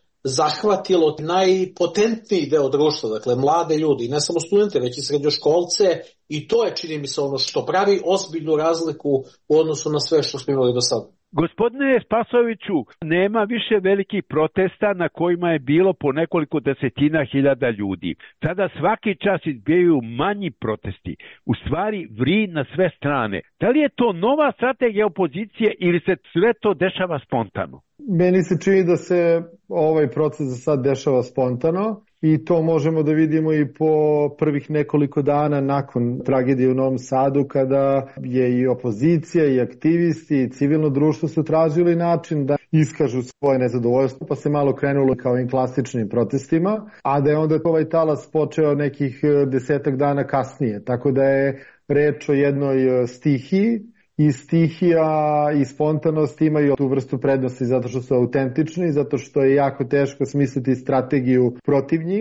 zahvatilo najpotentniji deo društva, dakle mlade ljudi, ne samo studente, već i srednjoškolce, i to je, čini mi se, ono što pravi ozbiljnu razliku u odnosu na sve što smo imali do sada. Gospodine Spasojeviću, nema više velikih protesta na kojima je bilo po nekoliko desetina hiljada ljudi. Sada svaki čas izbijaju manji protesti. U stvari vri na sve strane. Da li je to nova strategija opozicije ili se sve to dešava spontano? Meni se čini da se ovaj proces za sad dešava spontano, i to možemo da vidimo i po prvih nekoliko dana nakon tragedije u Novom Sadu, kada je i opozicija i aktivisti i civilno društvo su tražili način da iskažu svoje nezadovoljstvo, pa se malo krenulo kao i klasičnim protestima, a da je onda ovaj talas počeo nekih 10 dana kasnije, tako da je reč o jednoj stihiji, i stihija i spontanost imaju tu vrstu prednosti zato što su autentični, zato što je jako teško smisliti strategiju protiv njih,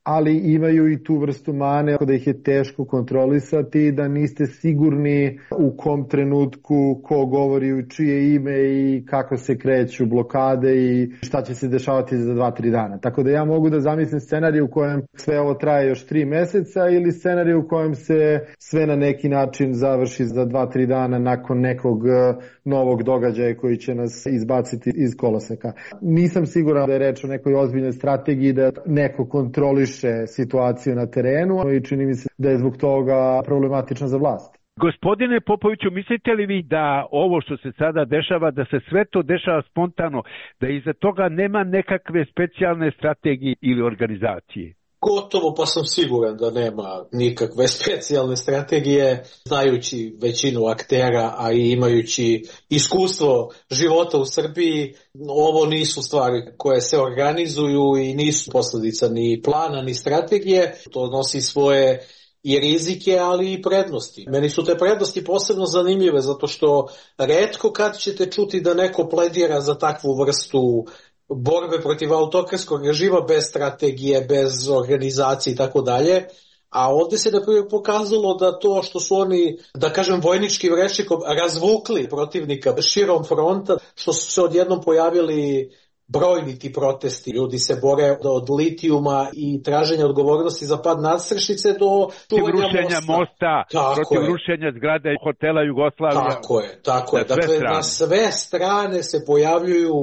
ali imaju i tu vrstu mane da ih je teško kontrolisati, da niste sigurni u kom trenutku ko govori u čije ime i kako se kreću blokade i šta će se dešavati za 2-3 dana. Tako da ja mogu da zamislim scenarij u kojem sve ovo traje još 3 meseca ili scenarij u kojem se sve na neki način završi za 2-3 dana nakon nekog novog događaja koji će nas izbaciti iz koloseka. Nisam siguran da je reč o nekoj ozbiljnoj strategiji da neko kontroliše situaciju na terenu i čini mi se da je zbog toga problematično za vlast. Gospodine Popoviću, mislite li vi da ovo što se sada dešava, da se sve to dešava spontano, da iza toga nema nekakve specijalne strategije ili organizacije? Gotovo pa sam siguran da nema nikakve specijalne strategije, znajući većinu aktera, a i imajući iskustvo života u Srbiji. Ovo nisu stvari koje se organizuju i nisu posljedica ni plana ni strategije. To nosi svoje i rizike, ali i prednosti. Meni su te prednosti posebno zanimljive zato što retko kad ćete čuti da neko pledira za takvu vrstu borbe protiv autokratskog režima bez strategije, bez organizacije i tako dalje. A ovdje se na primjer pokazalo da to što su oni, da kažem vojničkim rečnikom, razvukli protivnika širom fronta, što su se odjednom pojavili brojni ti protesti. Ljudi se bore od litijuma i traženja odgovornosti za pad nadstrešnice do rušenja mosta, protiv rušenja zgrade hotela Jugoslavija. Tako je. Dakle, na sve strane se pojavljuju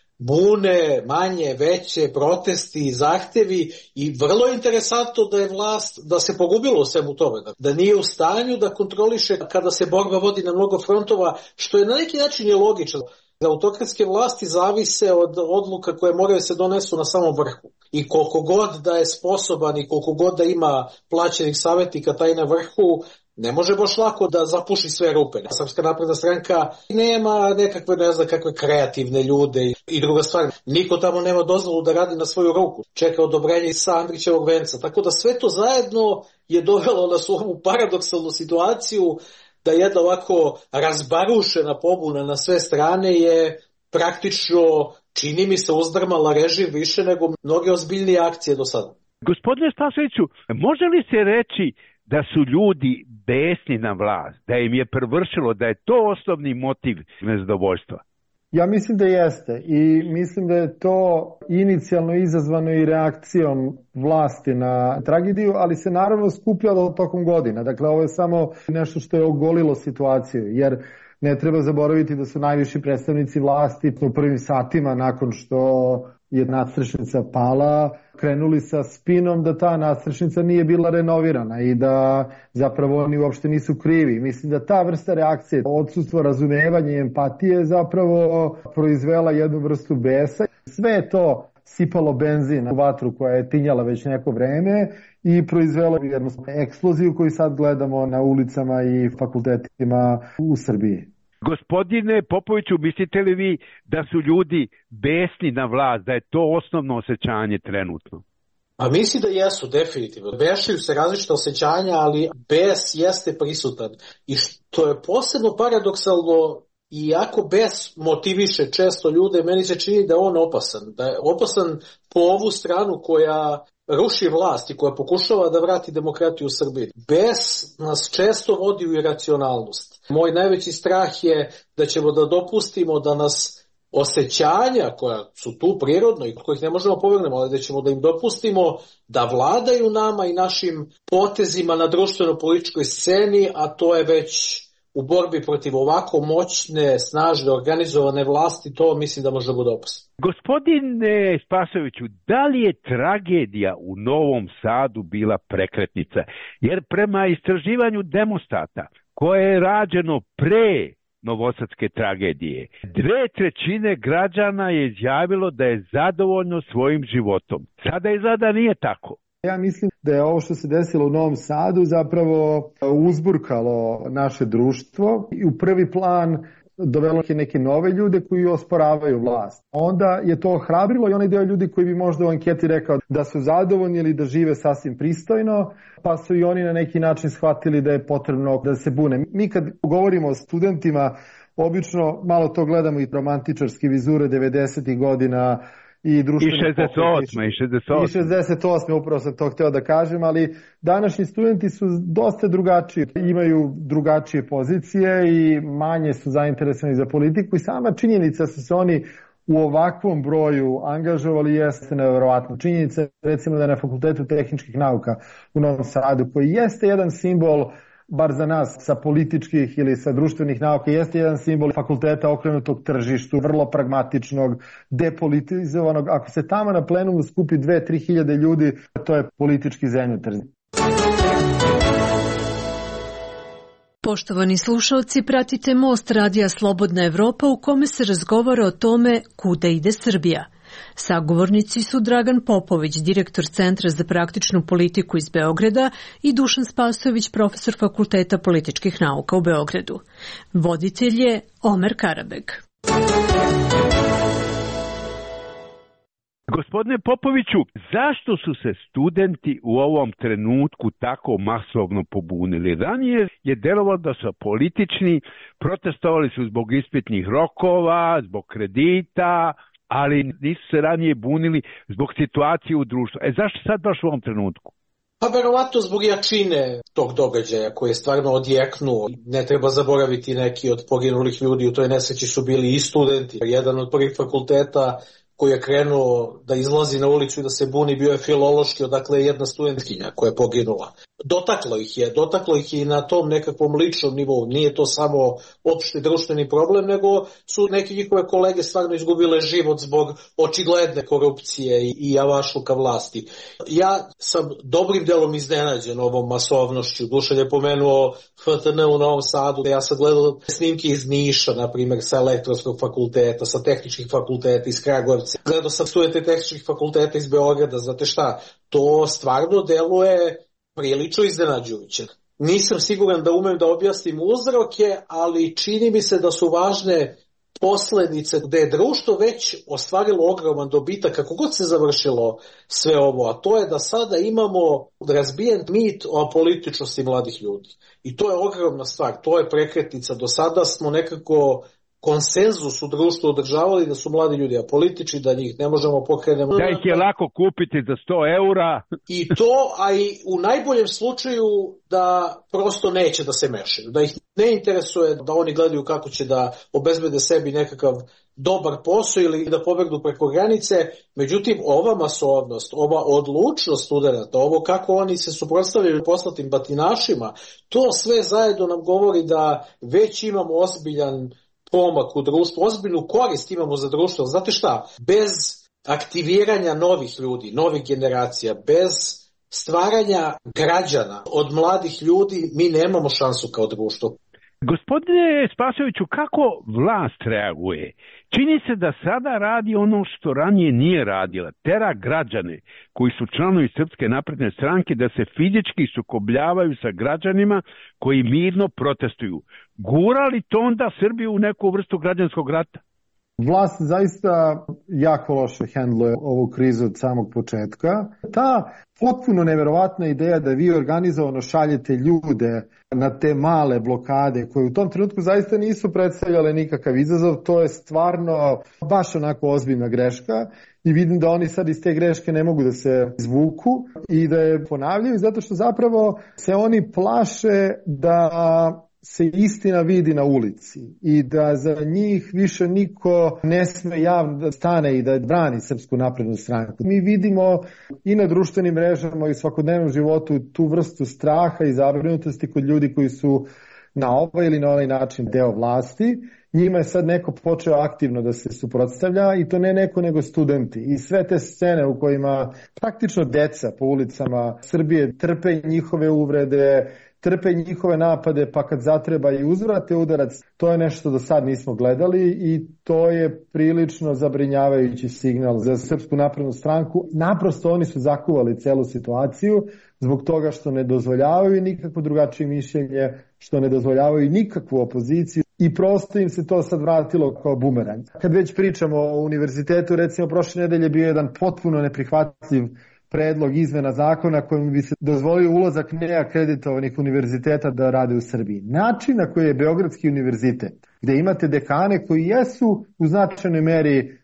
bune, manje, veće, protesti, zahtevi i vrlo je interesantno da je vlast, da se pogubilo u svemu tome, da nije u stanju da kontroliše kada se borba vodi na mnogo frontova, što je na neki način je logično. Autokratske vlasti zavise od odluka koje moraju se donesu na samom vrhu. I koliko god da je sposoban i koliko god da ima plaćenih savjetnika taj na vrhu, ne može baš lako da zapuši sve rupe. Srpska napredna stranka nema nekakve, ne znam, kakve kreativne ljude. I druga stvar, niko tamo nema dozvolu da radi na svoju ruku. Čeka odobrenje sa Andrićevog venca. Tako da sve to zajedno je dovelo nas u ovu paradoksalnu situaciju da jedna ovako razbarušena pobuna na sve strane je praktično, čini mi se, uzdrmala režim više nego mnoge ozbiljnije akcije do sada. Gospodine Spasojeviću, može li se reći da su ljudi besni na vlast, da im je prevršilo, da je to osnovni motiv nezadovoljstva? Ja mislim da jeste i mislim da je to inicijalno izazvano i reakcijom vlasti na tragediju, ali se naravno skupljalo tokom godina. Dakle, ovo je samo nešto što je ogolilo situaciju, jer ne treba zaboraviti da su najviši predstavnici vlasti u prvim satima nakon što je nadstrešnica pala, krenuli sa spinom da ta nadstrešnica nije bila renovirana i da zapravo oni uopšte nisu krivi. Mislim da ta vrsta reakcije, odsustvo razumevanja i empatije zapravo proizvela jednu vrstu besa. Sve je to sipalo benzin u vatru koja je tinjala već neko vreme i proizvelo jednu eksploziju koju sad gledamo na ulicama i fakultetima u Srbiji. Gospodine Popoviću, mislite li vi da su ljudi besni na vlast, da je to osnovno osjećanje trenutno? A mislim da jesu, definitivno. Bešaju se različite osjećanja, ali bes jeste prisutan. I što je posebno paradoksalno, iako bes motiviše često ljude, meni se čini da je on opasan. Da je opasan po ovu stranu koja ruši vlast i koja pokušava da vrati demokratiju u Srbiji. Bes nas često vodi u iracionalnost. Moj najveći strah je da ćemo da dopustimo da nas osjećanja koja su tu prirodno i kojih ne možemo povrgnemo, ali da ćemo da im dopustimo da vladaju nama i našim potezima na društveno-političkoj sceni, a to je već u borbi protiv ovako moćne, snažne, organizovane vlasti, to mislim da može bude opasno. Gospodine Spasojeviću, da li je tragedija u Novom Sadu bila prekretnica? Jer prema istraživanju Demostata, koje je rađeno pre novosadske tragedije, 2/3 građana je izjavilo da je zadovoljno svojim životom. Sada izgleda nije tako. Ja mislim da je ovo što se desilo u Novom Sadu zapravo uzburkalo naše društvo i u prvi plan dovelo neke nove ljude koji osporavaju vlast. Onda je to ohrabrilo i onaj deo ljudi koji bi možda u anketi rekao da su zadovoljni ili da žive sasvim pristojno, pa su i oni na neki način shvatili da je potrebno da se bune. Mi kad govorimo o studentima, obično malo to gledamo i romantičarski vizure 90. godina i društveni I 68. upravo sam to hteo da kažem, ali današnji studenti su dosta drugačiji, imaju drugačije pozicije i manje su zainteresovani za politiku i sama činjenica su se oni u ovakvom broju angažovali jeste neverovatno. Činjenica recimo da na Fakultetu tehničkih nauka u Novom Sadu, koji jeste jedan simbol, bar za nas sa političkih ili sa društvenih nauka, jeste jedan simbol fakulteta okrenutog tržištu, vrlo pragmatičnog, depolitizovanog. Ako se tamo na plenumu skupi 2-3 hiljade ljudi, to je politički zemljotres. Poštovani slušalci, pratite Most radija Slobodna Evropa u kome se razgovara o tome kuda ide Srbija. Sagovornici su Dragan Popović, direktor Centra za praktičnu politiku iz Beograda i Dušan Spasojević, profesor Fakulteta političkih nauka u Beogradu. Voditelj je Omer Karabeg. Gospodine Popoviću, zašto su se studenti u ovom trenutku tako masovno pobunili? Ranije je delovalo da su politični, protestovali su zbog ispitnih rokova, zbog kredita, ali nisu se ranije bunili zbog situacije u društvu. Zašto sad baš u ovom trenutku? Pa verovatno zbog jačine tog događaja koji je stvarno odjeknuo. Ne treba zaboraviti, neki od poginulih ljudi u toj nesreći su bili i studenti. Jedan od prvih fakulteta koji je krenuo da izlazi na ulicu i da se buni bio je filološki, odakle je jedna studentkinja koja je poginula. Dotaklo ih je i na tom nekakvom ličnom nivou. Nije to samo opšti društveni problem, nego su neki njihove kolege stvarno izgubile život zbog očigledne korupcije i javašluka vlasti. Ja sam dobrim delom iznenađen ovom masovnošću. Dušan je pomenuo FTN u Novom Sadu. Ja sam gledao snimke iz Niša, na primjer, sa elektronskog fakulteta, sa tehničkih fakulteta iz Kragujevca. Gledao sam studente tehničkih fakulteta iz Beograda. Znate šta, to stvarno deluje prilično iznenađujuće. Nisam siguran da umem da objasnim uzroke, ali čini mi se da su važne posledice, da je društvo već ostvarilo ogroman dobitak kako god se završilo sve ovo, a to je da sada imamo razbijen mit o apolitičnosti mladih ljudi. I to je ogromna stvar, to je prekretnica. Do sada smo nekako konsenzus u društvu održavali da su mladi ljudi apolitični, da njih ne možemo pokrenemo. Da ih je lako kupiti za 100 eura. I to, a i u najboljem slučaju da prosto neće da se mešaju. Da ih ne interesuje, da oni gledaju kako će da obezbede sebi nekakav dobar posao ili da pobegnu preko granice. Međutim, ova masovnost, ova odlučnost studenta, ovo kako oni se suprotstavljaju poslatim batinašima, to sve zajedno nam govori da već imamo ozbiljan pomak u društvu, ozbiljnu korist imamo za društvo. Znate šta? Bez aktiviranja novih ljudi, novih generacija, bez stvaranja građana od mladih ljudi, mi nemamo šansu kao društvo. Gospodine Spasojeviću, kako vlast reaguje? Čini se da sada radi ono što ranije nije radila. Tera građane koji su članovi Srpske napredne stranke da se fizički sukobljavaju sa građanima koji mirno protestuju. Gura li to onda Srbiju u neku vrstu građanskog rata? Vlast zaista jako loše hendluje ovu krizu od samog početka. Ta potpuno neverovatna ideja da vi organizovano šaljete ljude na te male blokade koje u tom trenutku zaista nisu predstavljale nikakav izazov, to je stvarno baš onako ozbiljna greška i vidim da oni sad iz te greške ne mogu da se izvuku i da je ponavljaju zato što zapravo se oni plaše da se istina vidi na ulici i da za njih više niko ne sme javno da stane i da brani Srpsku naprednu stranku. Mi vidimo i na društvenim mrežama i u svakodnevnom životu tu vrstu straha i zabrinutosti kod ljudi koji su na ovaj ili na onaj način deo vlasti. Njima je sad neko počeo aktivno da se suprotstavlja i to ne neko nego studenti. I sve te scene u kojima praktično deca po ulicama Srbije trpe njihove uvrede, trpe njihove napade, pa kad zatreba i uzvrate udarac, to je nešto do sad nismo gledali i to je prilično zabrinjavajući signal za Srpsku naprednu stranku. Naprosto oni su zakuvali celu situaciju zbog toga što ne dozvoljavaju nikakvo drugačije mišljenje, što ne dozvoljavaju nikakvu opoziciju i prosto im se to sad vratilo kao bumerang. Kad već pričamo o univerzitetu, recimo prošle nedelje bio jedan potpuno neprihvatljiv predlog izmena zakona kojim bi se dozvolio ulazak neakreditovanih univerziteta da rade u Srbiji. Način na koji je Beogradski univerzitet, gde imate dekane koji jesu u značajnoj meri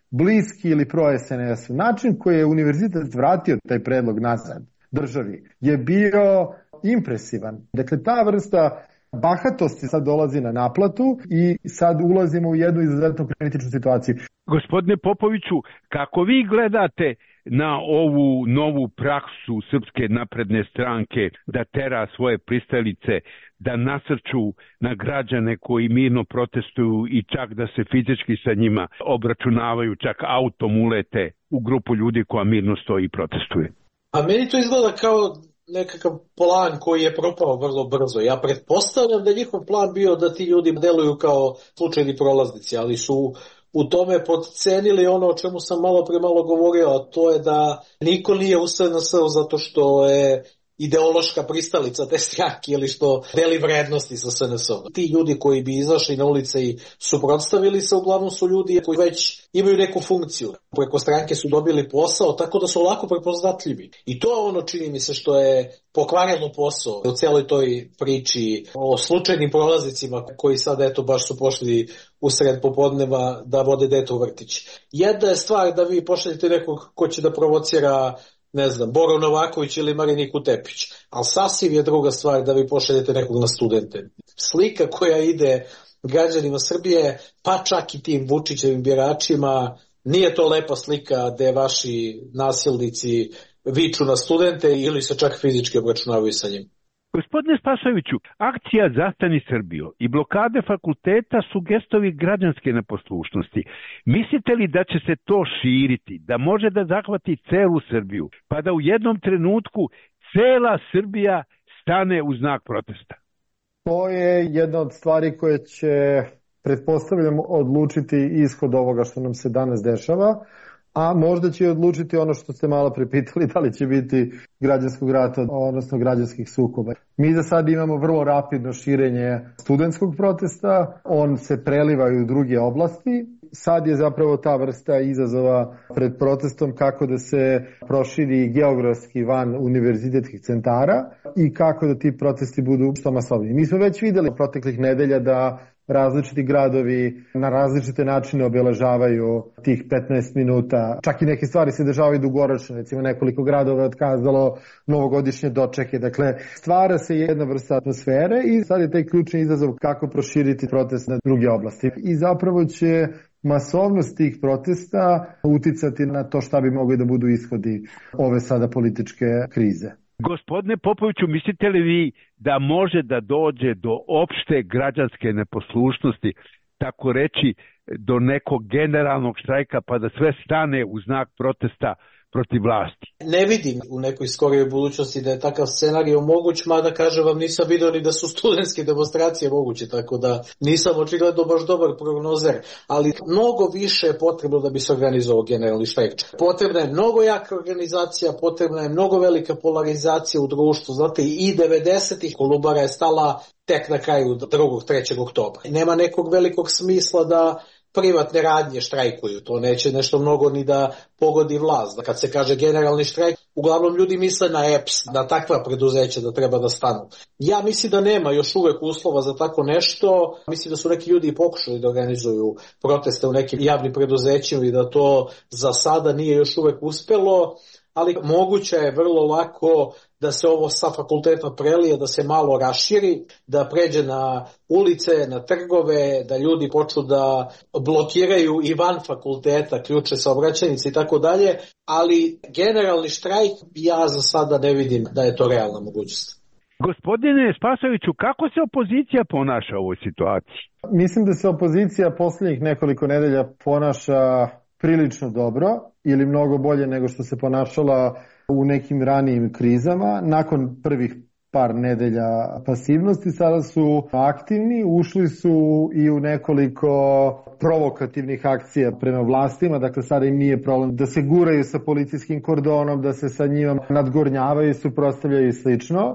bliski ili pro-SNS-u. Način koji je univerzitet vratio taj predlog nazad državi je bio impresivan. Dakle, ta vrsta bahatosti sad dolazi na naplatu i sad ulazimo u jednu izuzetno kritičnu situaciju. Gospodine Popoviću, kako vi gledate na ovu novu praksu Srpske napredne stranke da tera svoje pristalice, da nasrču na građane koji mirno protestuju i čak da se fizički sa njima obračunavaju, čak autom ulete u grupu ljudi koja mirno stoji i protestuje? A meni to izgleda kao nekakav plan koji je propao vrlo brzo. Ja pretpostavljam da je njihov plan bio da ti ljudi deluju kao slučajni prolaznici, ali su u tome podcenili ono o čemu sam malo govorio, a to je da niko nije u SNS-u zato što je ideološka pristalica te stranke ili što deli vrednosti sa SNS-om. Ti ljudi koji bi izašli na ulice i suprotstavili se, uglavnom su ljudi koji već imaju neku funkciju. Preko stranke su dobili posao, tako da su lako prepoznatljivi. I to je ono, čini mi se, što je pokvarilo posao u celoj toj priči o slučajnim prolaznicima koji sad eto baš su pošli usred popodneva da vode dete u vrtić. Jedna je stvar da vi pošaljete nekog ko će da provocira, ne znam, Boru Novaković ili Mariniku Tepić, ali sasvim je druga stvar da vi pošaljete nekog na studente. Slika koja ide građanima Srbije, pa čak i tim Vučićevim biračima, nije to lepa slika gde vaši nasilnici viču na studente ili se čak fizički obračunavaju sa njim. Gospodine Spasojeviću, akcija Zastani Srbijo i blokade fakulteta su gestovi građanske neposlušnosti. Mislite li da će se to širiti, da može da zahvati celu Srbiju, pa da u jednom trenutku cela Srbija stane u znak protesta? To je jedna od stvari koje će, pretpostavljam, odlučiti ishod ovoga što nam se danas dešava, a možda će odlučiti ono što ste malo prepitali, da li će biti građanskog rata, odnosno građanskih sukoba. Mi za sad imamo vrlo rapidno širenje studentskog protesta, on se preliva i u druge oblasti. Sad je zapravo ta vrsta izazova pred protestom kako da se proširi geografski van univerzitetskih centara i kako da ti protesti budu što masovniji. Mi smo već videli proteklih nedelja da različiti gradovi na različite načine obeležavaju tih 15 minuta. Čak i neke stvari se dešavaju dugoročno. Recimo nekoliko gradova je otkazalo novogodišnje dočeke. Dakle, stvara se jedna vrsta atmosfere i sad je taj ključni izazov kako proširiti protest na druge oblasti. I zapravo će masovnost tih protesta uticati na to šta bi mogli da budu ishodi ove sada političke krize. Gospodine Popoviću, mislite li vi da može da dođe do opšte građanske neposlušnosti, tako reći do nekog generalnog štrajka pa da sve stane u znak protesta protiv vlasti? Ne vidim u nekoj skorijoj budućnosti da je takav scenarij moguć, mada kažem vam nisam vidio ni da su studentske demonstracije moguće, tako da nisam očigledno baš dobar prognozer, ali mnogo više je potrebno da bi se organizovao generalni štrajk. Potrebna je mnogo jaka organizacija, potrebna je mnogo velika polarizacija u društvu, znate i 90-ih Kolubara je stala tek na kraju 2. 3. oktobra. Nema nekog velikog smisla da privatne radnje štrajkuju, to neće nešto mnogo ni da pogodi vlast. Kad se kaže generalni štrajk, uglavnom ljudi misle na EPS, na takva preduzeća da treba da stanu. Ja mislim da nema još uvek uslova za tako nešto, mislim da su neki ljudi pokušali da organizuju proteste u nekim javnim preduzećima i da to za sada nije još uvek uspelo, ali moguće je vrlo lako da se ovo sa fakulteta prelije, da se malo raširi, da pređe na ulice, na trgove, da ljudi počnu da blokiraju i van fakulteta, ključe saobraćajnice i tako dalje, ali generalni štrajk ja za sada ne vidim da je to realna mogućnost. Gospodine Spasojeviću, kako se opozicija ponaša u ovoj situaciji? Mislim da se opozicija posljednjih nekoliko nedelja ponaša prilično dobro ili mnogo bolje nego što se ponašala u nekim ranijim krizama. Nakon prvih par nedelja pasivnosti sada su aktivni, ušli su i u nekoliko provokativnih akcija prema vlastima, dakle sada im nije problem da se guraju sa policijskim kordonom, da se sa njima nadgornjavaju, suprotstavljaju i slično.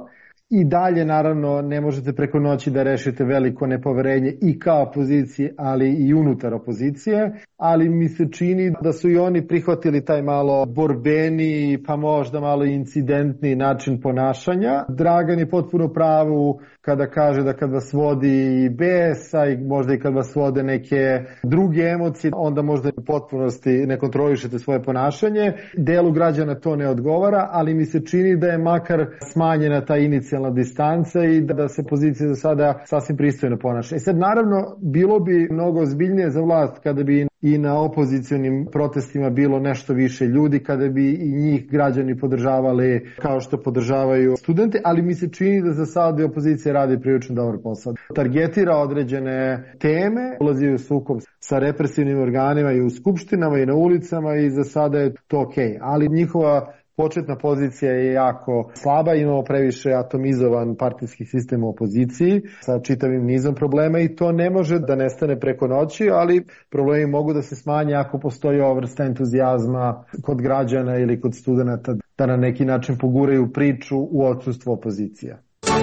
I dalje, naravno, ne možete preko noći da rešite veliko nepoverenje i kao opozicije, ali i unutar opozicije, ali mi se čini da su i oni prihvatili taj malo borbeni, pa možda malo incidentni način ponašanja. Dragan je potpuno pravu kada kaže da kad vas vodi besa i možda i kad vas vode neke druge emocije, onda možda u potpunosti ne kontrolišete svoje ponašanje. Delu građana to ne odgovara, ali mi se čini da je makar smanjena ta inicijalna distanca i da se pozicija za sada sasvim pristojno ponaša. I sad naravno bilo bi mnogo ozbiljnije za vlast kada bi i na opozicionim protestima bilo nešto više ljudi, kada bi i njih građani podržavali kao što podržavaju studente, ali mi se čini da za sada opozicija radi prilično dobar posao. Targetira određene teme, ulazi u sukob sa represivnim organima i u skupštinama i na ulicama i za sada je to okej. Ali njihova početna pozicija je jako slaba, imamo previše atomizovan partijski sistem u opoziciji sa čitavim nizom problema i to ne može da nestane preko noći, ali problemi mogu da se smanje ako postoji ova vrsta entuzijazma kod građana ili kod studenta da na neki način poguraju priču u odsustvu opozicija.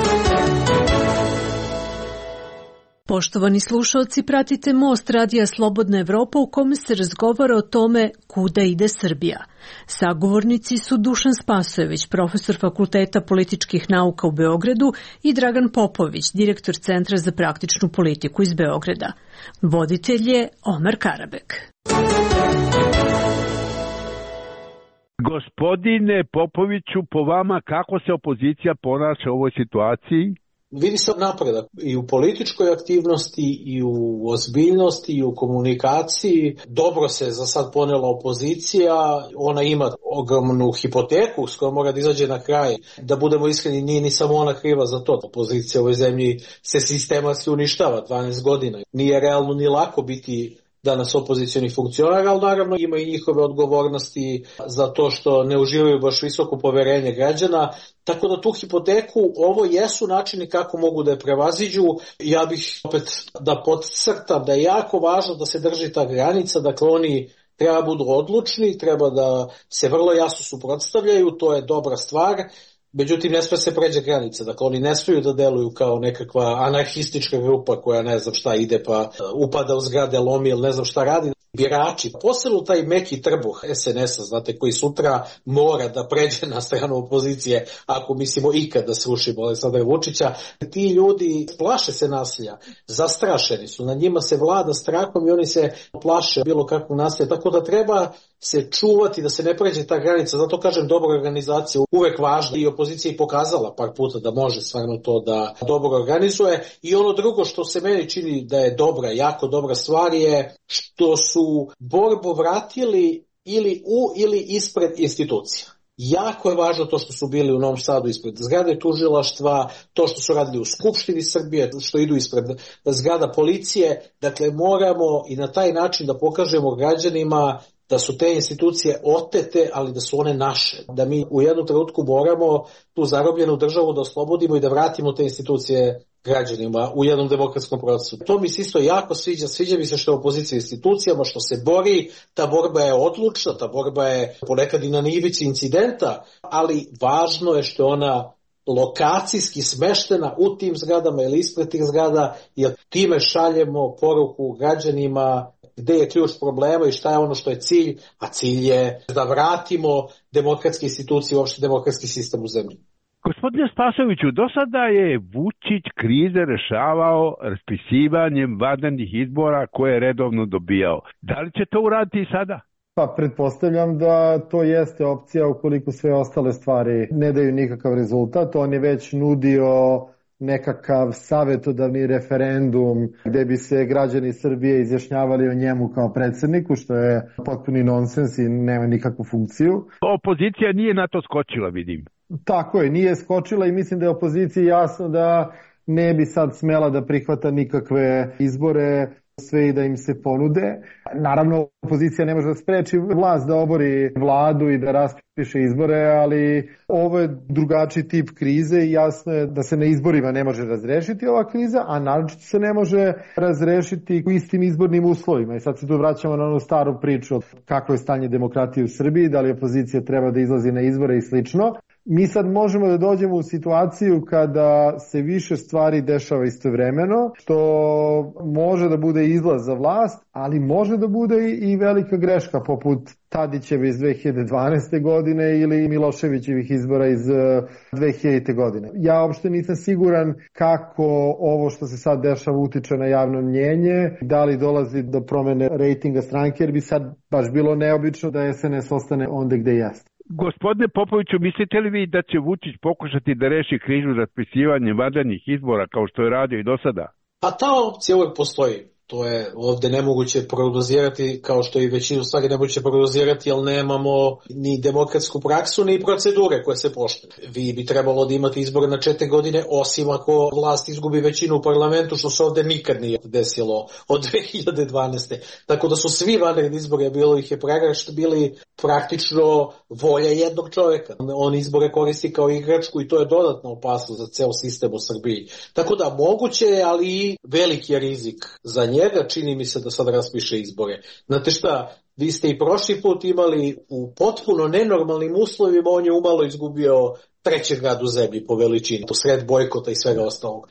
Poštovani slušalci, pratite Most Radija Slobodna Evropa u kome se razgovara o tome kuda ide Srbija. Sagovornici su Dušan Spasojević, profesor Fakulteta političkih nauka u Beogradu i Dragan Popović, direktor Centra za praktičnu politiku iz Beograda. Voditelj je Omer Karabek. Gospodine Popoviću, po vama kako se opozicija ponaša u ovoj situaciji? Vidi se napredak i u političkoj aktivnosti i u ozbiljnosti i u komunikaciji. Dobro se za sad ponela opozicija, ona ima ogromnu hipoteku s kojom mora da izađe na kraj. Da budemo iskreni, nije ni samo ona kriva za to. Opozicija u ovoj zemlji se sistematski uništava 12 godina. Nije realno ni lako biti danas opozicioni funkcionar, ali naravno ima i njihove odgovornosti za to što ne uživaju baš visoko poverenje građana. Tako da tu hipoteku, ovo jesu načini kako mogu da je prevaziđu. Ja bih opet da podcrtam da je jako važno da se drži ta granica, dakle oni treba budu odlučni, treba da se vrlo jasno suprotstavljaju, to je dobra stvar. Međutim, ne sve se pređe granica, dakle oni ne smiju da deluju kao nekakva anarhistička grupa koja ne znam šta ide pa upada u zgrade, lomi ili ne znam šta radi. Birači, posebno taj meki trbuh SNS-a, znate, koji sutra mora da pređe na stranu opozicije ako mislimo ikad da srušimo Aleksandra Vučića, ti ljudi plaše se nasilja, zastrašeni su, na njima se vlada strahom i oni se plaše bilo kakvog nasilja, tako da treba se čuvati da se ne pređe ta granica, zato kažem dobra organizacija uvek važna i opozicija je pokazala par puta da može stvarno to da dobro organizuje. I ono drugo što se meni čini da je dobra, jako dobra stvar je što su borbu vratili ili u ili ispred institucija. Jako je važno to što su bili u Novom Sadu ispred zgrade tužilaštva, to što su radili u Skupštini Srbije, što idu ispred zgrada policije. Dakle, moramo i na taj način da pokažemo građanima da su te institucije otete, ali da su one naše. Da mi u jednom trenutku moramo tu zarobljenu državu da oslobodimo i da vratimo te institucije građanima u jednom demokratskom procesu. To mi se isto jako sviđa. Sviđa mi se što je opozicija institucijama, što se bori. Ta borba je odlučna, ta borba je ponekad i na ivici incidenta, ali važno je što je ona lokacijski smeštena u tim zgradama ili ispred tih zgrada, jer time šaljemo poruku građanima gde je ključ problema i šta je ono što je cilj, a cilj je da vratimo demokratske institucije, uopšte demokratski sistem u zemlji. Gospodine Spasoviću, do sada je Vučić krize rešavao raspisivanjem vanrednih izbora koje je redovno dobijao. Da li će to uraditi i sada? Pa pretpostavljam da to jeste opcija ukoliko sve ostale stvari ne daju nikakav rezultat. On je već nudio nekakav savjetodavni referendum gde bi se građani Srbije izjašnjavali o njemu kao predsjedniku, što je potpuni nonsens i nema nikakvu funkciju. Opozicija nije na to skočila, vidim. Tako je, nije skočila i mislim da je opoziciji jasno da ne bi sad smela da prihvata nikakve izbore, sve i da im se ponude. Naravno, opozicija ne može da spreči vlast da obori vladu i da raspiše izbore, ali ovo je drugačiji tip krize i jasno je da se na izborima ne može razrešiti ova kriza, a naročito se ne može razrešiti u istim izbornim uslovima. I sad se tu vraćamo na onu staru priču kako je stanje demokratije u Srbiji, da li opozicija treba da izlazi na izbore i slično. Mi sad možemo da dođemo u situaciju kada se više stvari dešava istovremeno, što može da bude izlaz za vlast, ali može da bude i velika greška poput Tadićeve iz 2012. godine ili Miloševićevih izbora iz 2000. godine. Ja uopšte nisam siguran kako ovo što se sad dešava utiče na javno mnjenje, da li dolazi do promene rejtinga stranke, jer bi sad baš bilo neobično da SNS ostane onde gde jeste. Gospodine Popoviću, mislite li vi da će Vučić pokušati da reši krizu raspisivanjem vanrednih izbora kao što je radio i do sada? Pa ta opcija uvek postoji. To je ovde nemoguće prognozirati, kao što i većinu stvari nemoguće prognozirati, jer nemamo ni demokratsku praksu, ni procedure koje se poštuju. Vi bi trebalo da imate izbore na 4 godine, osim ako vlast izgubi većinu u parlamentu, što se ovde nikad nije desilo od 2012. Tako da su svi vanredni izbori, a bilo ih je pregršt, bili praktično volja jednog čoveka. On izbore koristi kao igračku i to je dodatna opasnost za ceo sistem u Srbiji. Tako da moguće je, ali i veliki je rizik za njega, čini mi se da sad raspiše izbore. Znate šta, vi ste i prošli put imali u potpuno nenormalnim uslovima, on je umalo izgubio 3. grad u zemlji po veličini, posred bojkota i svega ostalog.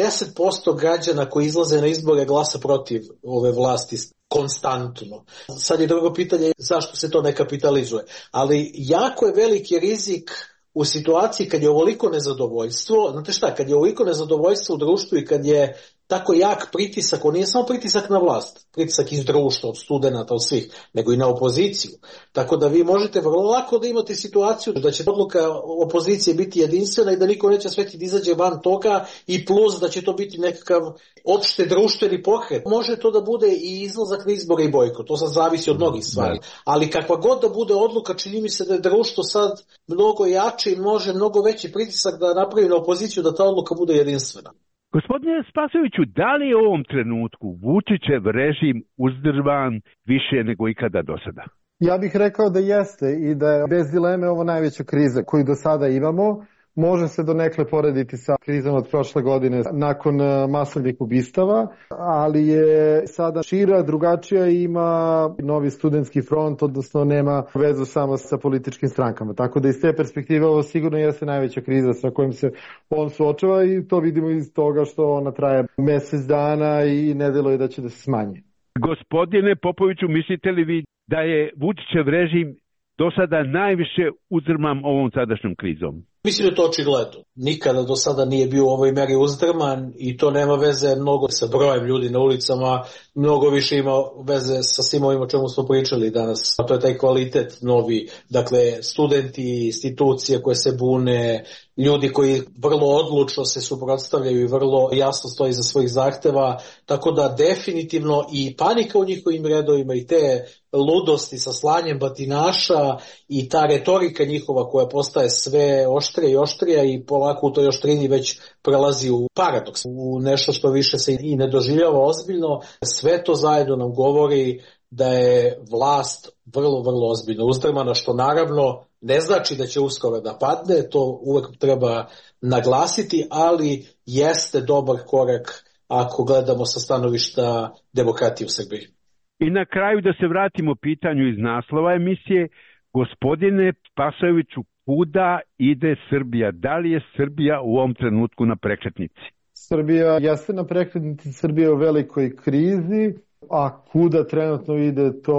50% građana koji izlaze na izbore glasa protiv ove vlasti konstantno. Sad je drugo pitanje zašto se to ne kapitalizuje. Ali jako je veliki rizik u situaciji kad je ovoliko nezadovoljstvo, znate šta, kad je ovoliko nezadovoljstvo u društvu i kad je tako jak pritisak, on nije samo pritisak na vlast, pritisak iz društva, od studenata, od svih, nego i na opoziciju. Tako da vi možete vrlo lako da imate situaciju da će odluka opozicije biti jedinstvena i da niko neće sveti da izađe van toga i plus da će to biti nekakav opšte društveni pokret. Može to da bude i izlazak na izbore i bojkot, to sad zavisi od mnogih stvari. Ali kakva god da bude odluka, čini mi se da je društvo sad mnogo jače i može mnogo veći pritisak da napravi na opoziciju da ta odluka bude jedinstvena. Gospodine Spasojeviću, da li je u ovom trenutku Vučićev režim uzdržan više nego ikada do sada? Ja bih rekao da jeste i da je bez dileme ovo najveća kriza koju do sada imamo. Može se donekle porediti sa krizom od prošle godine nakon masovnih ubistava, ali je sada šira, drugačija i ima novi studentski front, odnosno nema vezu samo sa političkim strankama. Tako da iz te perspektive ovo sigurno jeste najveća kriza sa kojom se on suočava i to vidimo iz toga što ona traje mesec dana i ne deluje da će da se smanji. Gospodine Popoviću, mislite li vi da je Vučićev režim do sada najviše uzdrman ovom sadašnjom krizom? Mislim da je to očigledno. Nikada do sada nije bio u ovoj meri uzdrman i to nema veze mnogo sa brojem ljudi na ulicama, mnogo više ima veze sa svim ovim o čemu smo pričali danas. To je taj kvalitet novi, dakle studenti, institucije koje se bune, ljudi koji vrlo odlučno se suprotstavljaju i vrlo jasno stoji za svojih zahteva, tako da definitivno i panika u njihovim redovima i te ludosti sa slanjem batinaša i ta retorika njihova koja postaje sve oštrija i oštrija i polako u toj oštrini već prelazi u paradoks, u nešto što više se i ne doživljava ozbiljno. Sve to zajedno nam govori da je vlast vrlo ozbiljno uzdrmana, što naravno ne znači da će uskoro da padne, to uvek treba naglasiti, ali jeste dobar korak ako gledamo sa stanovišta demokratije u Srbiji. I na kraju da se vratimo pitanju iz naslova emisije, gospodine Spasojeviću, kuda ide Srbija? Da li je Srbija u ovom trenutku na prekretnici? Srbija jeste na prekretnici, Srbija je u velikoj krizi, a kuda trenutno ide to,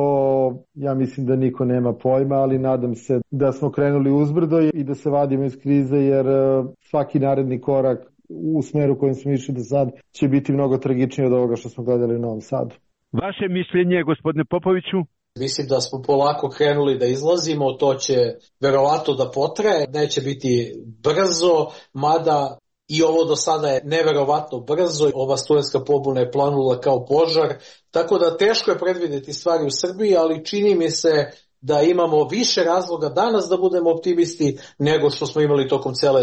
ja mislim da niko nema pojma, ali nadam se da smo krenuli uzbrdo i da se vadimo iz krize, jer svaki naredni korak u smeru kojim smo išli do sad će biti mnogo tragičniji od ovoga što smo gledali u Novom Sadu. Vaše mišljenje, gospodine Popoviću? Mislim da smo polako krenuli da izlazimo, to će verovatno da potraje, neće biti brzo, mada i ovo do sada je neverovatno brzo, ova studentska pobuna je planula kao požar, tako da teško je predvideti stvari u Srbiji, ali čini mi se da imamo više razloga danas da budemo optimisti nego što smo imali tokom cele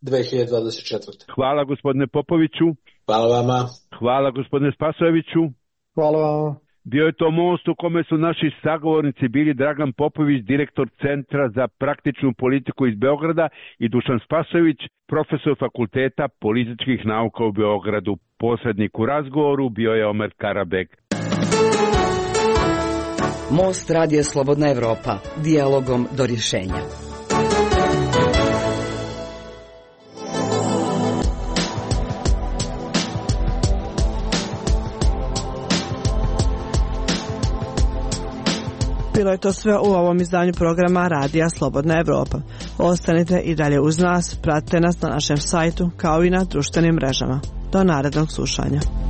2024. Hvala gospodine Popoviću. Hvala vama. Hvala gospodine Spasojeviću. Hvala vama. Bio je to most u kome su naši sagovornici bili Dragan Popović, direktor Centra za praktičnu politiku iz Beograda, i Dušan Spasojević, profesor Fakulteta političkih nauka u Beogradu. Posrednik u razgovoru bio je Omer Karabek. Most Radija Slobodna Evropa. Dijalogom do rješenja. bilo je to sve u ovom izdanju programa Radija Slobodna Evropa. Ostanite i dalje uz nas, pratite nas na našem sajtu kao i na društvenim mrežama. Do narednog slušanja.